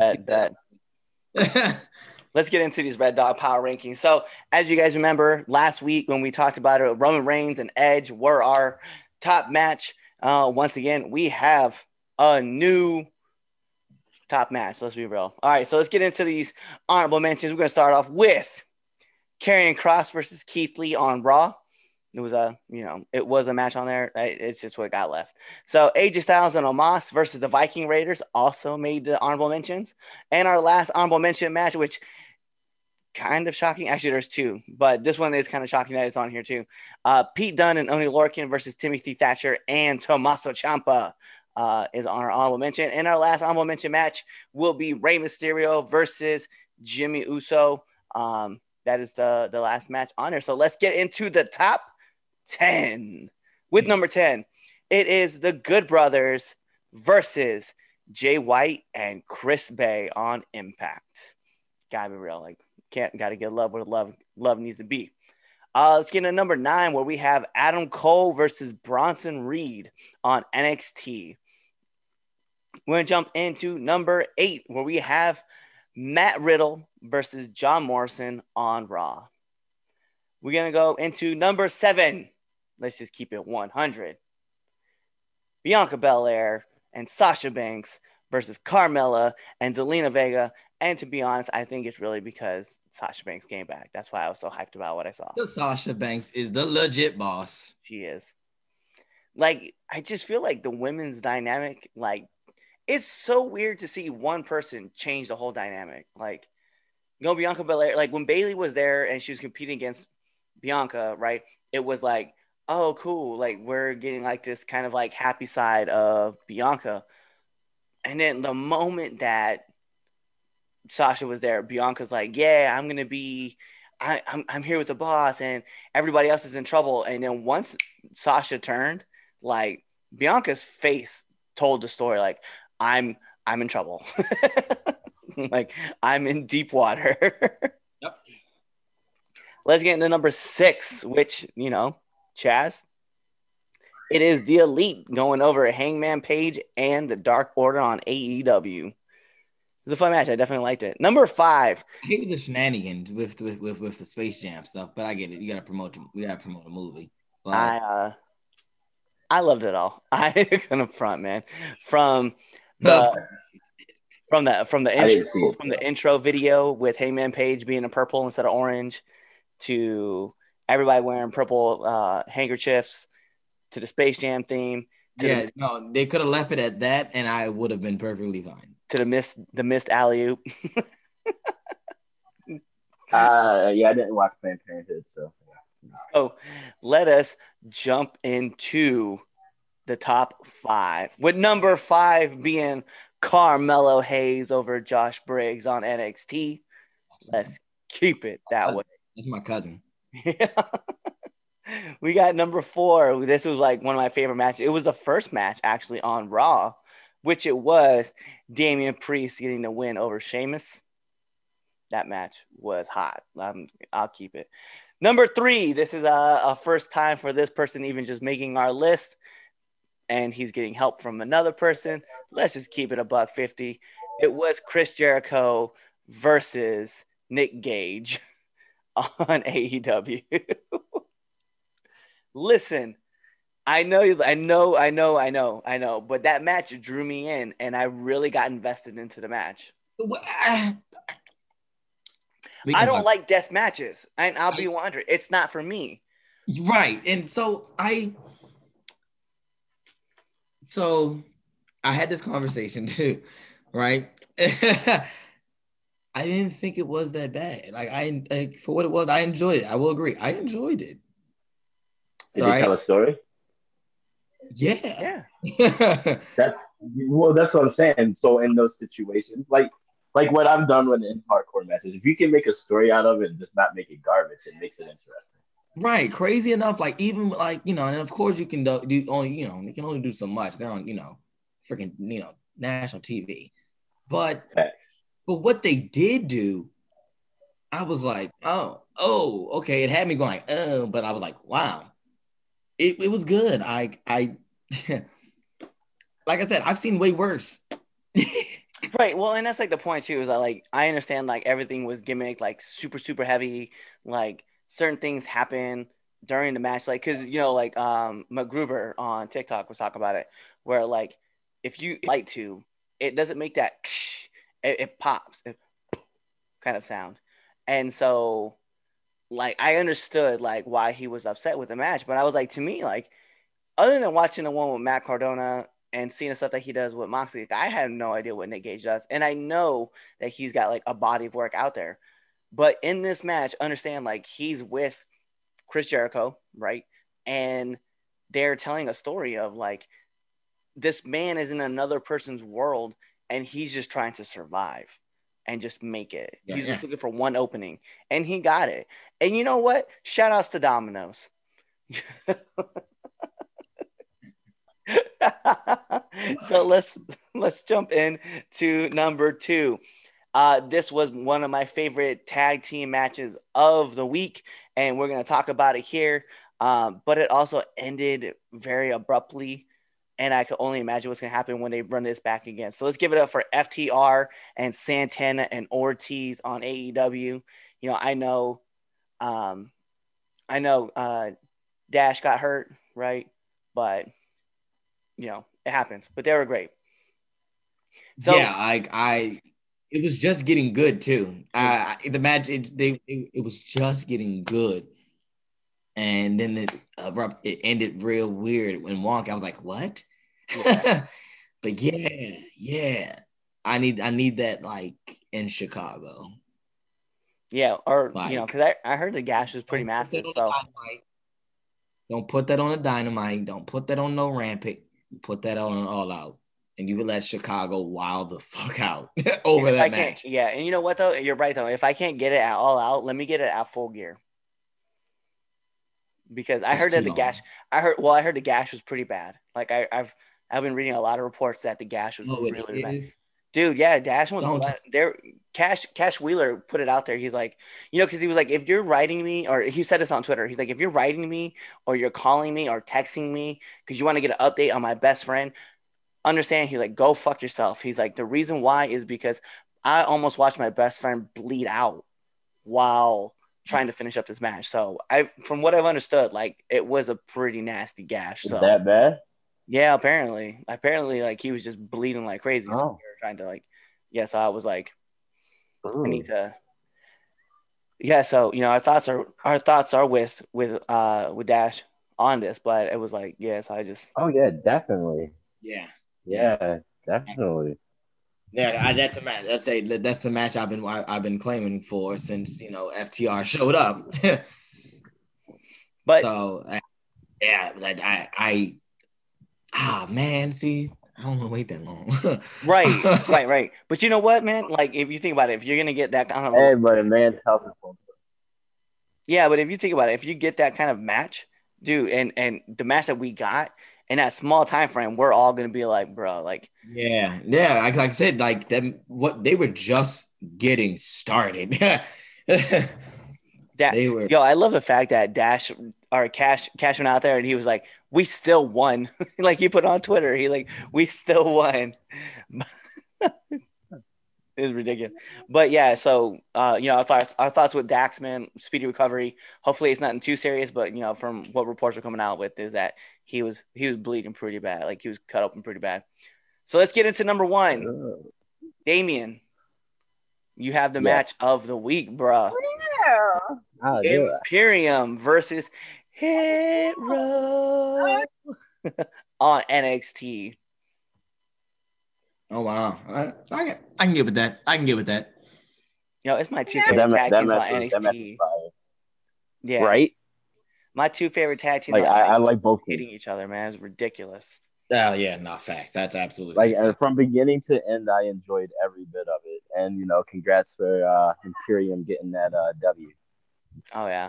S4: Let's get into these Red Dog Power Rankings. So, as you guys remember, last week when we talked about it, Roman Reigns and Edge were our top match. Once again, we have a new top match. Let's be real. All right, so let's get into these honorable mentions. We're going to start off with Karrion Kross versus Keith Lee on Raw. It was a match on there. It's just what got left. So AJ Styles and Omos versus the Viking Raiders also made the honorable mentions. And our last honorable mention match, which kind of shocking. Actually, there's two, but this one is kind of shocking that it's on here too. Pete Dunne and Oney Lorcan versus Timothy Thatcher and Tommaso Ciampa is on our honorable mention. And our last honorable mention match will be Rey Mysterio versus Jimmy Uso. That is the last match on there. So let's get into the top 10. With number 10, it is the Good Brothers versus Jay White and Chris Bay on Impact. Gotta be real. Gotta get love where love needs to be. Let's get into number 9, where we have Adam Cole versus Bronson Reed on NXT. We're gonna jump into number 8, where we have Matt Riddle versus John Morrison on Raw. We're going to go into number 7. Let's just keep it 100. Bianca Belair and Sasha Banks versus Carmella and Zelina Vega. And to be honest, I think it's really because Sasha Banks came back. That's why I was so hyped about what I saw.
S3: Sasha Banks is the legit boss.
S4: She is. I just feel like the women's dynamic, it's so weird to see one person change the whole dynamic. Bianca Belair, when Bayley was there and she was competing against Bianca, right? It was like, oh, cool. We're getting this kind of happy side of Bianca. And then the moment that Sasha was there, Bianca's like, yeah, I'm going to be, I'm here with the boss and everybody else is in trouble. And then once Sasha turned, Bianca's face told the story. I'm in trouble. I'm in deep water.
S3: Yep.
S4: Let's get into number 6, which, Chaz, It is the Elite going over Hangman Page and the Dark Order on AEW. It was a fun match. I definitely liked it. Number 5.
S3: I hated the shenanigans with the Space Jam stuff, but I get it. We gotta promote a movie. But
S4: I loved it all. I couldn't front, man. From the intro video with Hangman Page being in purple instead of orange, to everybody wearing purple handkerchiefs, to the Space Jam theme.
S3: No, they could have left it at that, and I would have been perfectly fine.
S4: To the missed alley-oop.
S5: I didn't watch Planned Parenthood, so.
S4: So let us jump into the top 5, with number 5 being Carmelo Hayes over Josh Briggs on NXT. Let's keep it that way.
S3: That's my cousin.
S4: Yeah. We got number 4. This was like one of my favorite matches. It was the first match actually on Raw, which it was Damian Priest getting the win over Sheamus. That match was hot. I'll keep it. Number 3, this is a first time for this person even just making our list, and he's getting help from another person. Let's just keep it $150. It was Chris Jericho versus Nick Gage on AEW. Listen, I know, but that match drew me in, and I really got invested into the match. I don't like death matches, and I'll be 100. It's not for me.
S3: Right, and so I had this conversation too, right? I didn't think it was that bad. Like for what it was, I enjoyed it. I will agree, I enjoyed it.
S5: Did they tell a story?
S3: Yeah.
S5: That's what I'm saying. So in those situations, like what I've done in hardcore matches, if you can make a story out of it and just not make it garbage, it makes it interesting.
S3: Right, crazy enough. Like even like and of course you can do only you can only do so much. They're on freaking national TV, but what they did do, I was like, oh, okay. It had me going like, but I was like, wow. It was good. I like I said, I've seen way worse.
S4: Right. Well, and that's like the point too, is that like I understand like everything was gimmick, like super, super heavy, like certain things happen during the match, like because McGruber on TikTok was talking about it, where like if you light to, it doesn't make that it pops kind of sound. And so like I understood like why he was upset with the match, but I was like, to me, like other than watching the one with Matt Cardona and seeing the stuff that he does with Moxley, I have no idea what Nick Gage does. And I know that he's got like a body of work out there. But in this match, understand like he's with Chris Jericho, right? And they're telling a story of like this man is in another person's world and he's just trying to survive and just make it. He's just looking for one opening, and he got it. And you know what? Shout outs to Domino's. So let's jump in to number 2. This was one of my favorite tag team matches of the week, and we're going to talk about it here. But it also ended very abruptly, and I could only imagine what's going to happen when they run this back again. So let's give it up for FTR and Santana and Ortiz on AEW. I know Dash got hurt, right? But it happens. But they were great. So
S3: yeah, it was just getting good too. The match it was just getting good, and then it ended real weird when wonk. I was like, what? Yeah. But yeah, I need that like in Chicago.
S4: Yeah, or because I heard the Gash was pretty massive. So
S3: don't put that on a Dynamite. Don't put that on no Rampage. Put that on an All Out. And you would let Chicago wild the fuck out over that match.
S4: Yeah, and you know what, though? You're right, though. If I can't get it at All Out, let me get it at Full Gear. Because I heard that the Gash... I heard the Gash was pretty bad. Like, I've been reading a lot of reports that the Gash was really bad. Dude, yeah, Dash was
S3: Don't-
S4: there. Cash Wheeler put it out there. He's like, because he was like, if you're writing me, or he said this on Twitter. He's like, if you're writing me, or you're calling me, or texting me because you want to get an update on my best friend, understand. He's like, go fuck yourself. He's like, the reason why is because I almost watched my best friend bleed out while trying to finish up this match. So from what I've understood, like it was a pretty nasty gash.
S5: Is
S4: So
S5: that bad?
S4: yeah, apparently, like he was just bleeding like crazy. So we were trying to so I was like, I need to. Yeah, so our thoughts are with Dash on this, but it was like, yes, I just.
S5: Oh yeah, definitely.
S3: Yeah,
S5: Definitely.
S3: yeah. That's a match. That's the match I've been claiming for since FTR showed up.
S4: But
S3: so yeah, like man, see, I don't want to wait that long.
S4: right. But you know what, man? Like if you think about it, if you're gonna get that kind of
S5: Everybody, man's health is important.
S4: yeah, but if you think about it, if you get that kind of match, dude, and the match that we got in that small time frame, we're all gonna be like, bro, like
S3: yeah. Like I said, like them, what they were just getting started.
S4: I love the fact that Cash went out there and he was like, we still won. Like he put on Twitter, he like, we still won. It's ridiculous. But yeah, so our thoughts with Dax, man, speedy recovery. Hopefully it's nothing too serious, but from what reports are coming out with is that he was bleeding pretty bad. Like he was cut open pretty bad. So let's get into number 1. Damien, you have the match of the week, bruh. Imperium versus Hit Row on NXT.
S3: Oh wow, I can get with that.
S4: It's my 2 favorite tag teams on NXT. Yeah,
S5: right.
S4: My 2 favorite tag teams.
S5: Like I like both
S4: hitting each other, man. It's ridiculous.
S3: Oh yeah, not facts. That's absolutely
S5: like from beginning to end, I enjoyed every bit of it. And congrats for Imperium getting that W.
S4: Oh yeah.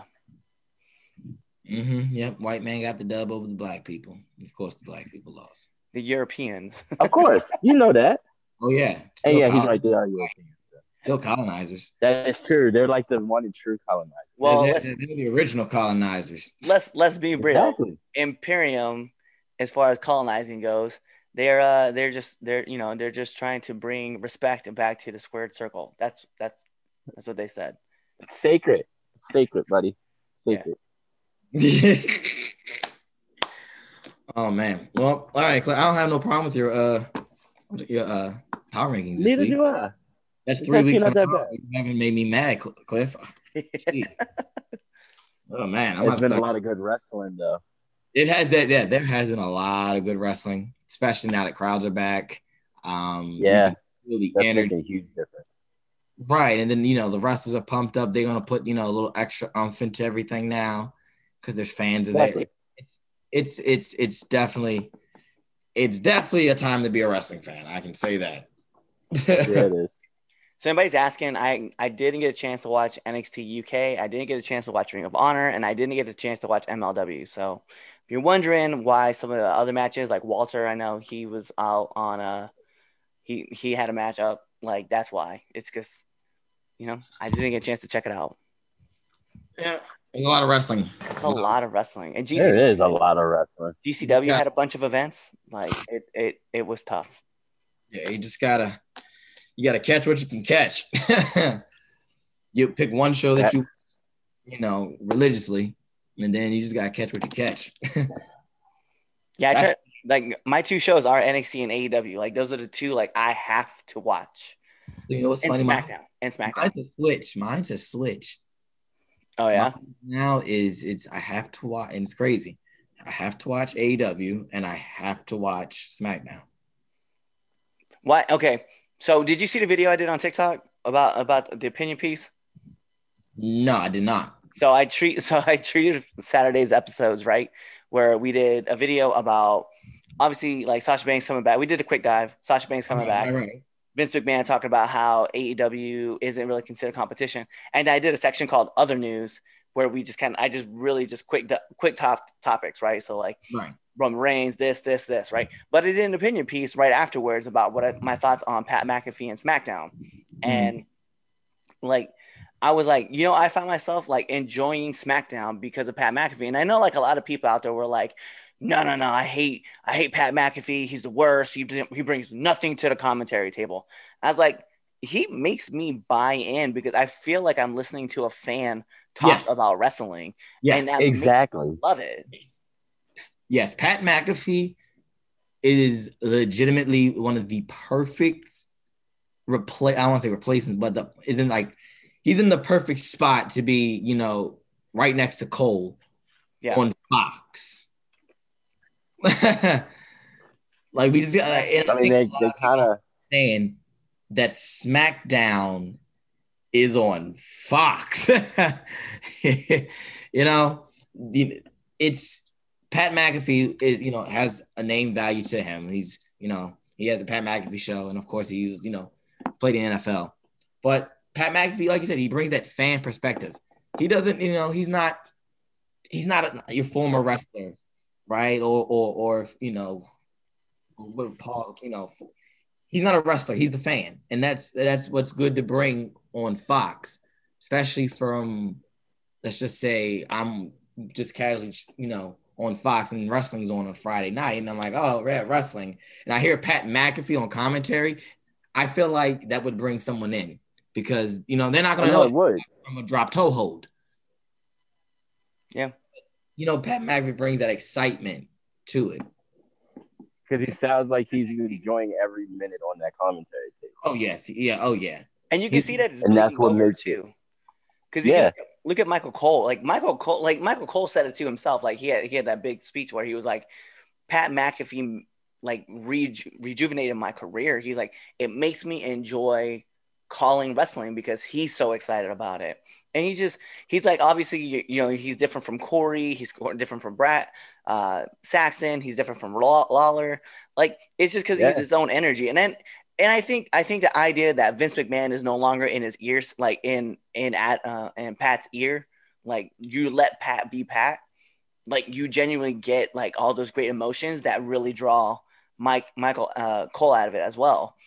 S3: Yep. White man got the dub over the black people. Of course, the black people lost.
S4: The Europeans.
S5: Of course, you know that.
S3: Oh yeah.
S5: And yeah, he's right. They are Europeans.
S3: Still colonizers.
S5: That is true. They're like the one and true colonizers.
S4: Well,
S3: they're the original colonizers.
S4: Let's be real.
S5: Exactly.
S4: Imperium, as far as colonizing goes, they're just trying to bring respect back to the squared circle. That's what they said.
S5: It's sacred. It's sacred, buddy. Sacred.
S3: Yeah. Oh man. Well, all right, Cliff, I don't have no problem with your power rankings.
S5: Neither do I.
S3: That's 3 weeks in a row. You haven't made me mad, Cliff. Oh man,
S5: it's been a lot of good wrestling though.
S3: It has that. Yeah, there has been a lot of good wrestling, especially now that crowds are back. Really
S5: that's a huge difference.
S3: Right, and then the wrestlers are pumped up. They're gonna put a little extra umph into everything now because there's fans of that. It's definitely a time to be a wrestling fan. I can say that.
S5: Yeah, it is.
S4: So anybody's asking, I didn't get a chance to watch NXT UK. I didn't get a chance to watch Ring of Honor, and I didn't get a chance to watch MLW. So if you're wondering why some of the other matches, like Walter, I know he was out on he had a match up. Like that's why. It's because I just didn't get a chance to check it out.
S3: Yeah, there's a lot of wrestling.
S4: It's a lot of wrestling, and
S5: there is a lot of wrestling.
S4: GCW had a bunch of events. Like it was tough.
S3: Yeah, you gotta catch what you can catch. You pick one show that you religiously, and then you just gotta catch what you catch.
S4: Yeah, like my 2 shows are NXT and AEW. Like those are the 2 like I have to watch.
S3: You know what's funny?
S4: SmackDown.
S3: Mine's a switch.
S4: Oh yeah.
S3: Now I have to watch, and it's crazy. I have to watch AEW and I have to watch SmackDown.
S4: What? Okay. So did you see the video I did on TikTok about the opinion piece?
S3: No, I did not.
S4: So I treated Saturday's episodes, right, where we did a video about obviously like Sasha Banks coming back. We did a quick dive. Sasha Banks coming back. Right. Vince McMahon talking about how AEW isn't really considered competition. And I did a section called Other News where we just quick topics, right? So like Roman Reigns, this, right? But I did an opinion piece right afterwards about my thoughts on Pat McAfee and SmackDown. And like, I was like, I found myself like enjoying SmackDown because of Pat McAfee. And I know like a lot of people out there were like, no, I hate Pat McAfee. He's the worst. He brings nothing to the commentary table. I was like, he makes me buy in because I feel like I'm listening to a fan talk about wrestling.
S3: Yes,
S4: and that
S5: exactly.
S4: makes me love it.
S3: Yes, Pat McAfee is legitimately one of the perfect I don't want to say replacement, but he's in the perfect spot to be, right next to Cole on Fox. Like we just got. I mean,
S5: they kind of
S3: saying that SmackDown is on Fox. It's Pat McAfee is has a name value to him. He's he has the Pat McAfee show, and of course he's played in NFL. But Pat McAfee, like you said, he brings that fan perspective. He doesn't, he's not your former wrestler, right? Or Paul, he's not a wrestler. He's the fan, and that's what's good to bring on Fox, especially from, let's just say I'm just casually, on Fox and wrestling's on Friday night, and I'm like, oh, wrestling, and I hear Pat McAfee on commentary. I feel like that would bring someone in because they're not going to know
S5: it would.
S3: I'm gonna drop toe hold.
S4: Yeah,
S3: Pat McAfee brings that excitement to it
S5: because he sounds like he's enjoying every minute on that commentary table.
S3: Oh yes, yeah, oh yeah,
S4: and you can see that,
S5: and that's what makes
S4: too. Because look at Michael Cole. Like Michael Cole said it to himself. Like he had that big speech where he was like, Pat McAfee like rejuvenated my career. He's like, it makes me enjoy calling wrestling because he's so excited about it. And he's like, obviously, he's different from Corey. He's different from Brett Saxton. He's different from Lawler. Like, it's just because he's his own energy. And I think the idea that Vince McMahon is no longer in his ears, like in Pat's ear, like you let Pat be Pat, like you genuinely get like all those great emotions that really draw Michael Cole out of it as well.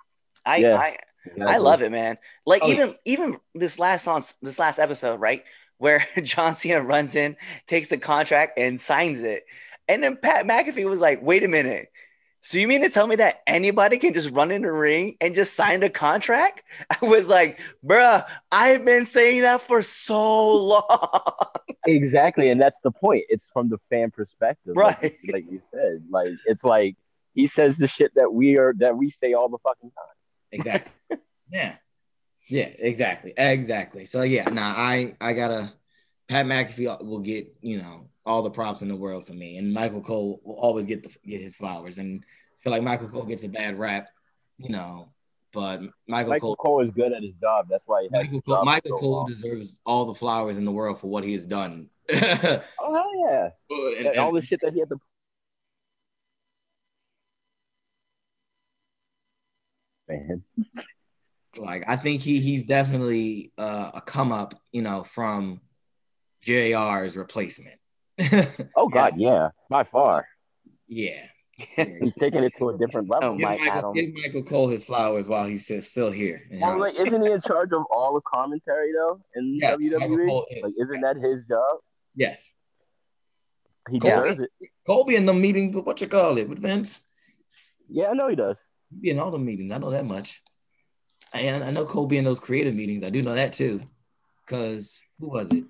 S4: I love it, man. Like even this last episode, right, where John Cena runs in, takes the contract and signs it, and then Pat McAfee was like, "Wait a minute, so you mean to tell me that anybody can just run in the ring and just sign the contract?" I was like, "Bruh, I've been saying that for so long."
S5: Exactly, and that's the point. It's from the fan perspective,
S4: right?
S5: Like you said, like it's like he says the shit that we say all the fucking time.
S3: Exactly. Yeah, exactly. So I gotta, Pat McAfee will get all the props in the world for me, and Michael Cole will always get his flowers. And I feel like Michael Cole gets a bad rap, but Michael
S5: Cole is good at his job. That's why
S3: Michael Cole deserves all the flowers in the world for what he has done.
S5: Oh hell yeah! And all the shit that he had to. Man.
S3: Like, I think he's definitely a come up, from JR's replacement.
S5: Oh God, yeah, by far.
S3: Yeah,
S5: he's taking it to a different level.
S3: Give Michael Cole his flowers while he's still here.
S5: Well, like, isn't he in charge of all the commentary though in WWE? Like, isn't that his job?
S3: Yes,
S5: he deserves it.
S3: Cole be in the meetings, but what you call it with Vince?
S5: Yeah, I know he does.
S3: He be in all the meetings. I know that much. And I know Cole be in those creative meetings. I do know that too. Because who was it?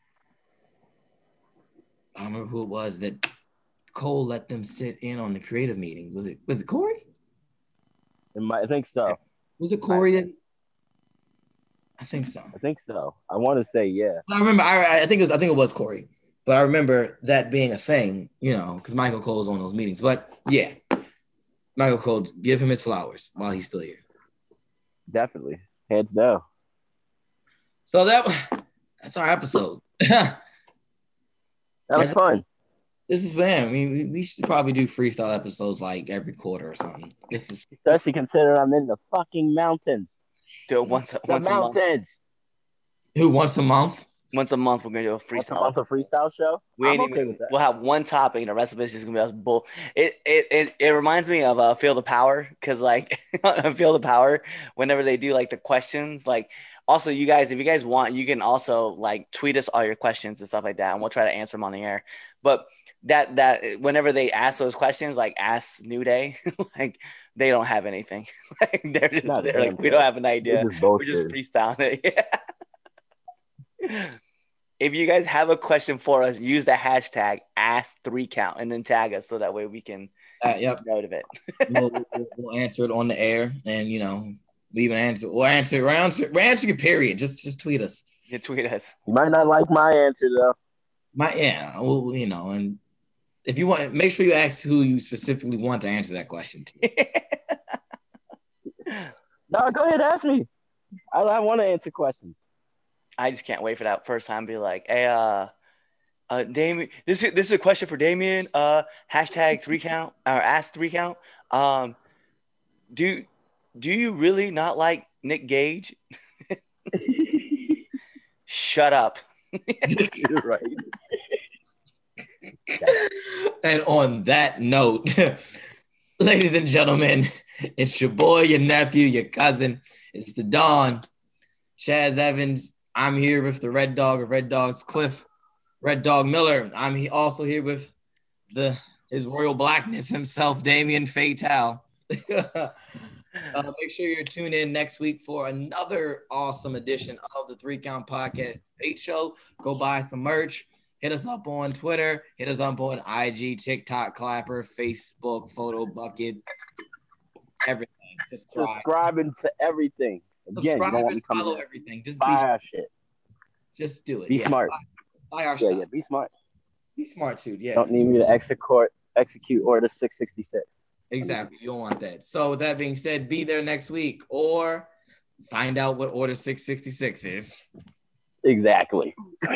S3: I don't remember who it was that Cole let them sit in on the creative meeting. Was it Corey?
S5: I think so.
S3: Was it Corey? I think so.
S5: I want to say yeah.
S3: I remember. I think it was Corey. But I remember that being a thing, because Michael Cole's on those meetings. But yeah, Michael Cole, give him his flowers while he's still here.
S5: Definitely. Hands down.
S3: So that's our episode.
S5: That was fun.
S3: This is fun. I mean, we should probably do freestyle episodes like every quarter or something.
S5: Especially considering I'm in the fucking mountains.
S4: Do it once a month.
S3: Who, once a month?
S4: Once a month, we're gonna do a
S5: Once a
S4: freestyle.
S5: month, a freestyle show.
S4: We
S5: I'm
S4: ain't
S5: okay
S4: even,
S5: with that.
S4: we'll have one topic, and the rest of it's just gonna be us bull. It reminds me of Feel the Power, because like on Feel the Power, whenever they do like the questions, like also you guys, if you guys want, you can also like tweet us all your questions and stuff like that, and we'll try to answer them on the air. But that whenever they ask those questions, like ask New Day, like they don't have anything. Like they're
S5: Not
S4: like,
S5: damn
S4: we don't
S5: sure.
S4: have an idea.
S5: They're just
S4: We're just
S5: bullshit.
S4: freestyling it. Yeah. If you guys have a question for us, use the hashtag #3count and then tag us so that way we can
S3: Yep.
S4: note of it.
S3: We'll answer it on the air, and we even answer. We'll answer your period. Just tweet us.
S4: You tweet us.
S5: You might not like my answer though.
S3: And if you want, make sure you ask who you specifically want to answer that question to.
S5: No, go ahead, ask me. I want to answer questions.
S4: I just can't wait for that first time. Be like, hey, Damien, this is a question for Damien. #3count or #3count. Do you really not like Nick Gage? Shut up.
S5: You're right.
S3: And on that note, ladies and gentlemen, it's your boy, your nephew, your cousin. It's the Don, Chaz Evans. I'm here with the Red Dog of Red Dogs, Cliff Red Dog Miller. I'm also here with his royal blackness himself, Damien Fatal. Make sure you're tuned in next week for another awesome edition of the 3Count Podcast 8 Show. Go buy some merch. Hit us up on Twitter. Hit us up on IG, TikTok, Clapper, Facebook, Photo Bucket, everything.
S5: Subscribing to everything. Again,
S3: Subscribe
S5: you don't want me
S3: and
S5: coming
S3: follow
S5: in.
S3: everything.
S5: Buy our shit.
S3: Just do it.
S5: Be smart.
S3: Buy our
S5: Yeah,
S3: stuff.
S5: yeah, be smart.
S3: Be smart too. Yeah.
S5: Don't need me to execute order 666.
S3: Exactly. You don't want that. So with that being said, be there next week or find out what order 666 is.
S5: Exactly.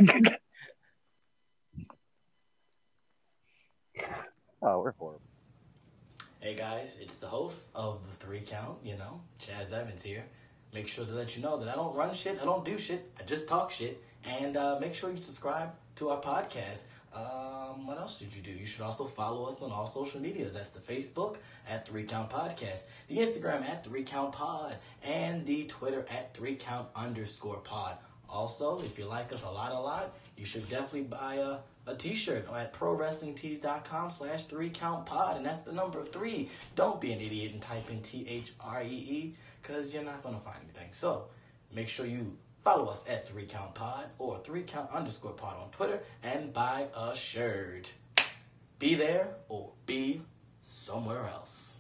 S5: Oh, we're horrible.
S6: Hey guys, it's the host of the 3Count, Chaz Evans here. Make sure to let you know that I don't run shit, I don't do shit, I just talk shit. And make sure you subscribe to our podcast. What else did you do? You should also follow us on all social medias. That's the Facebook @3Count Podcast, the Instagram @3CountPod, and the Twitter @3Count_pod. Also, if you like us a lot, you should definitely buy a t-shirt at ProWrestlingTees.com/3CountPod, and that's the number 3. Don't be an idiot and type in THREE, because you're not going to find anything. So make sure you follow us at 3CountPod or 3Count_pod on Twitter and buy a shirt. Be there or be somewhere else.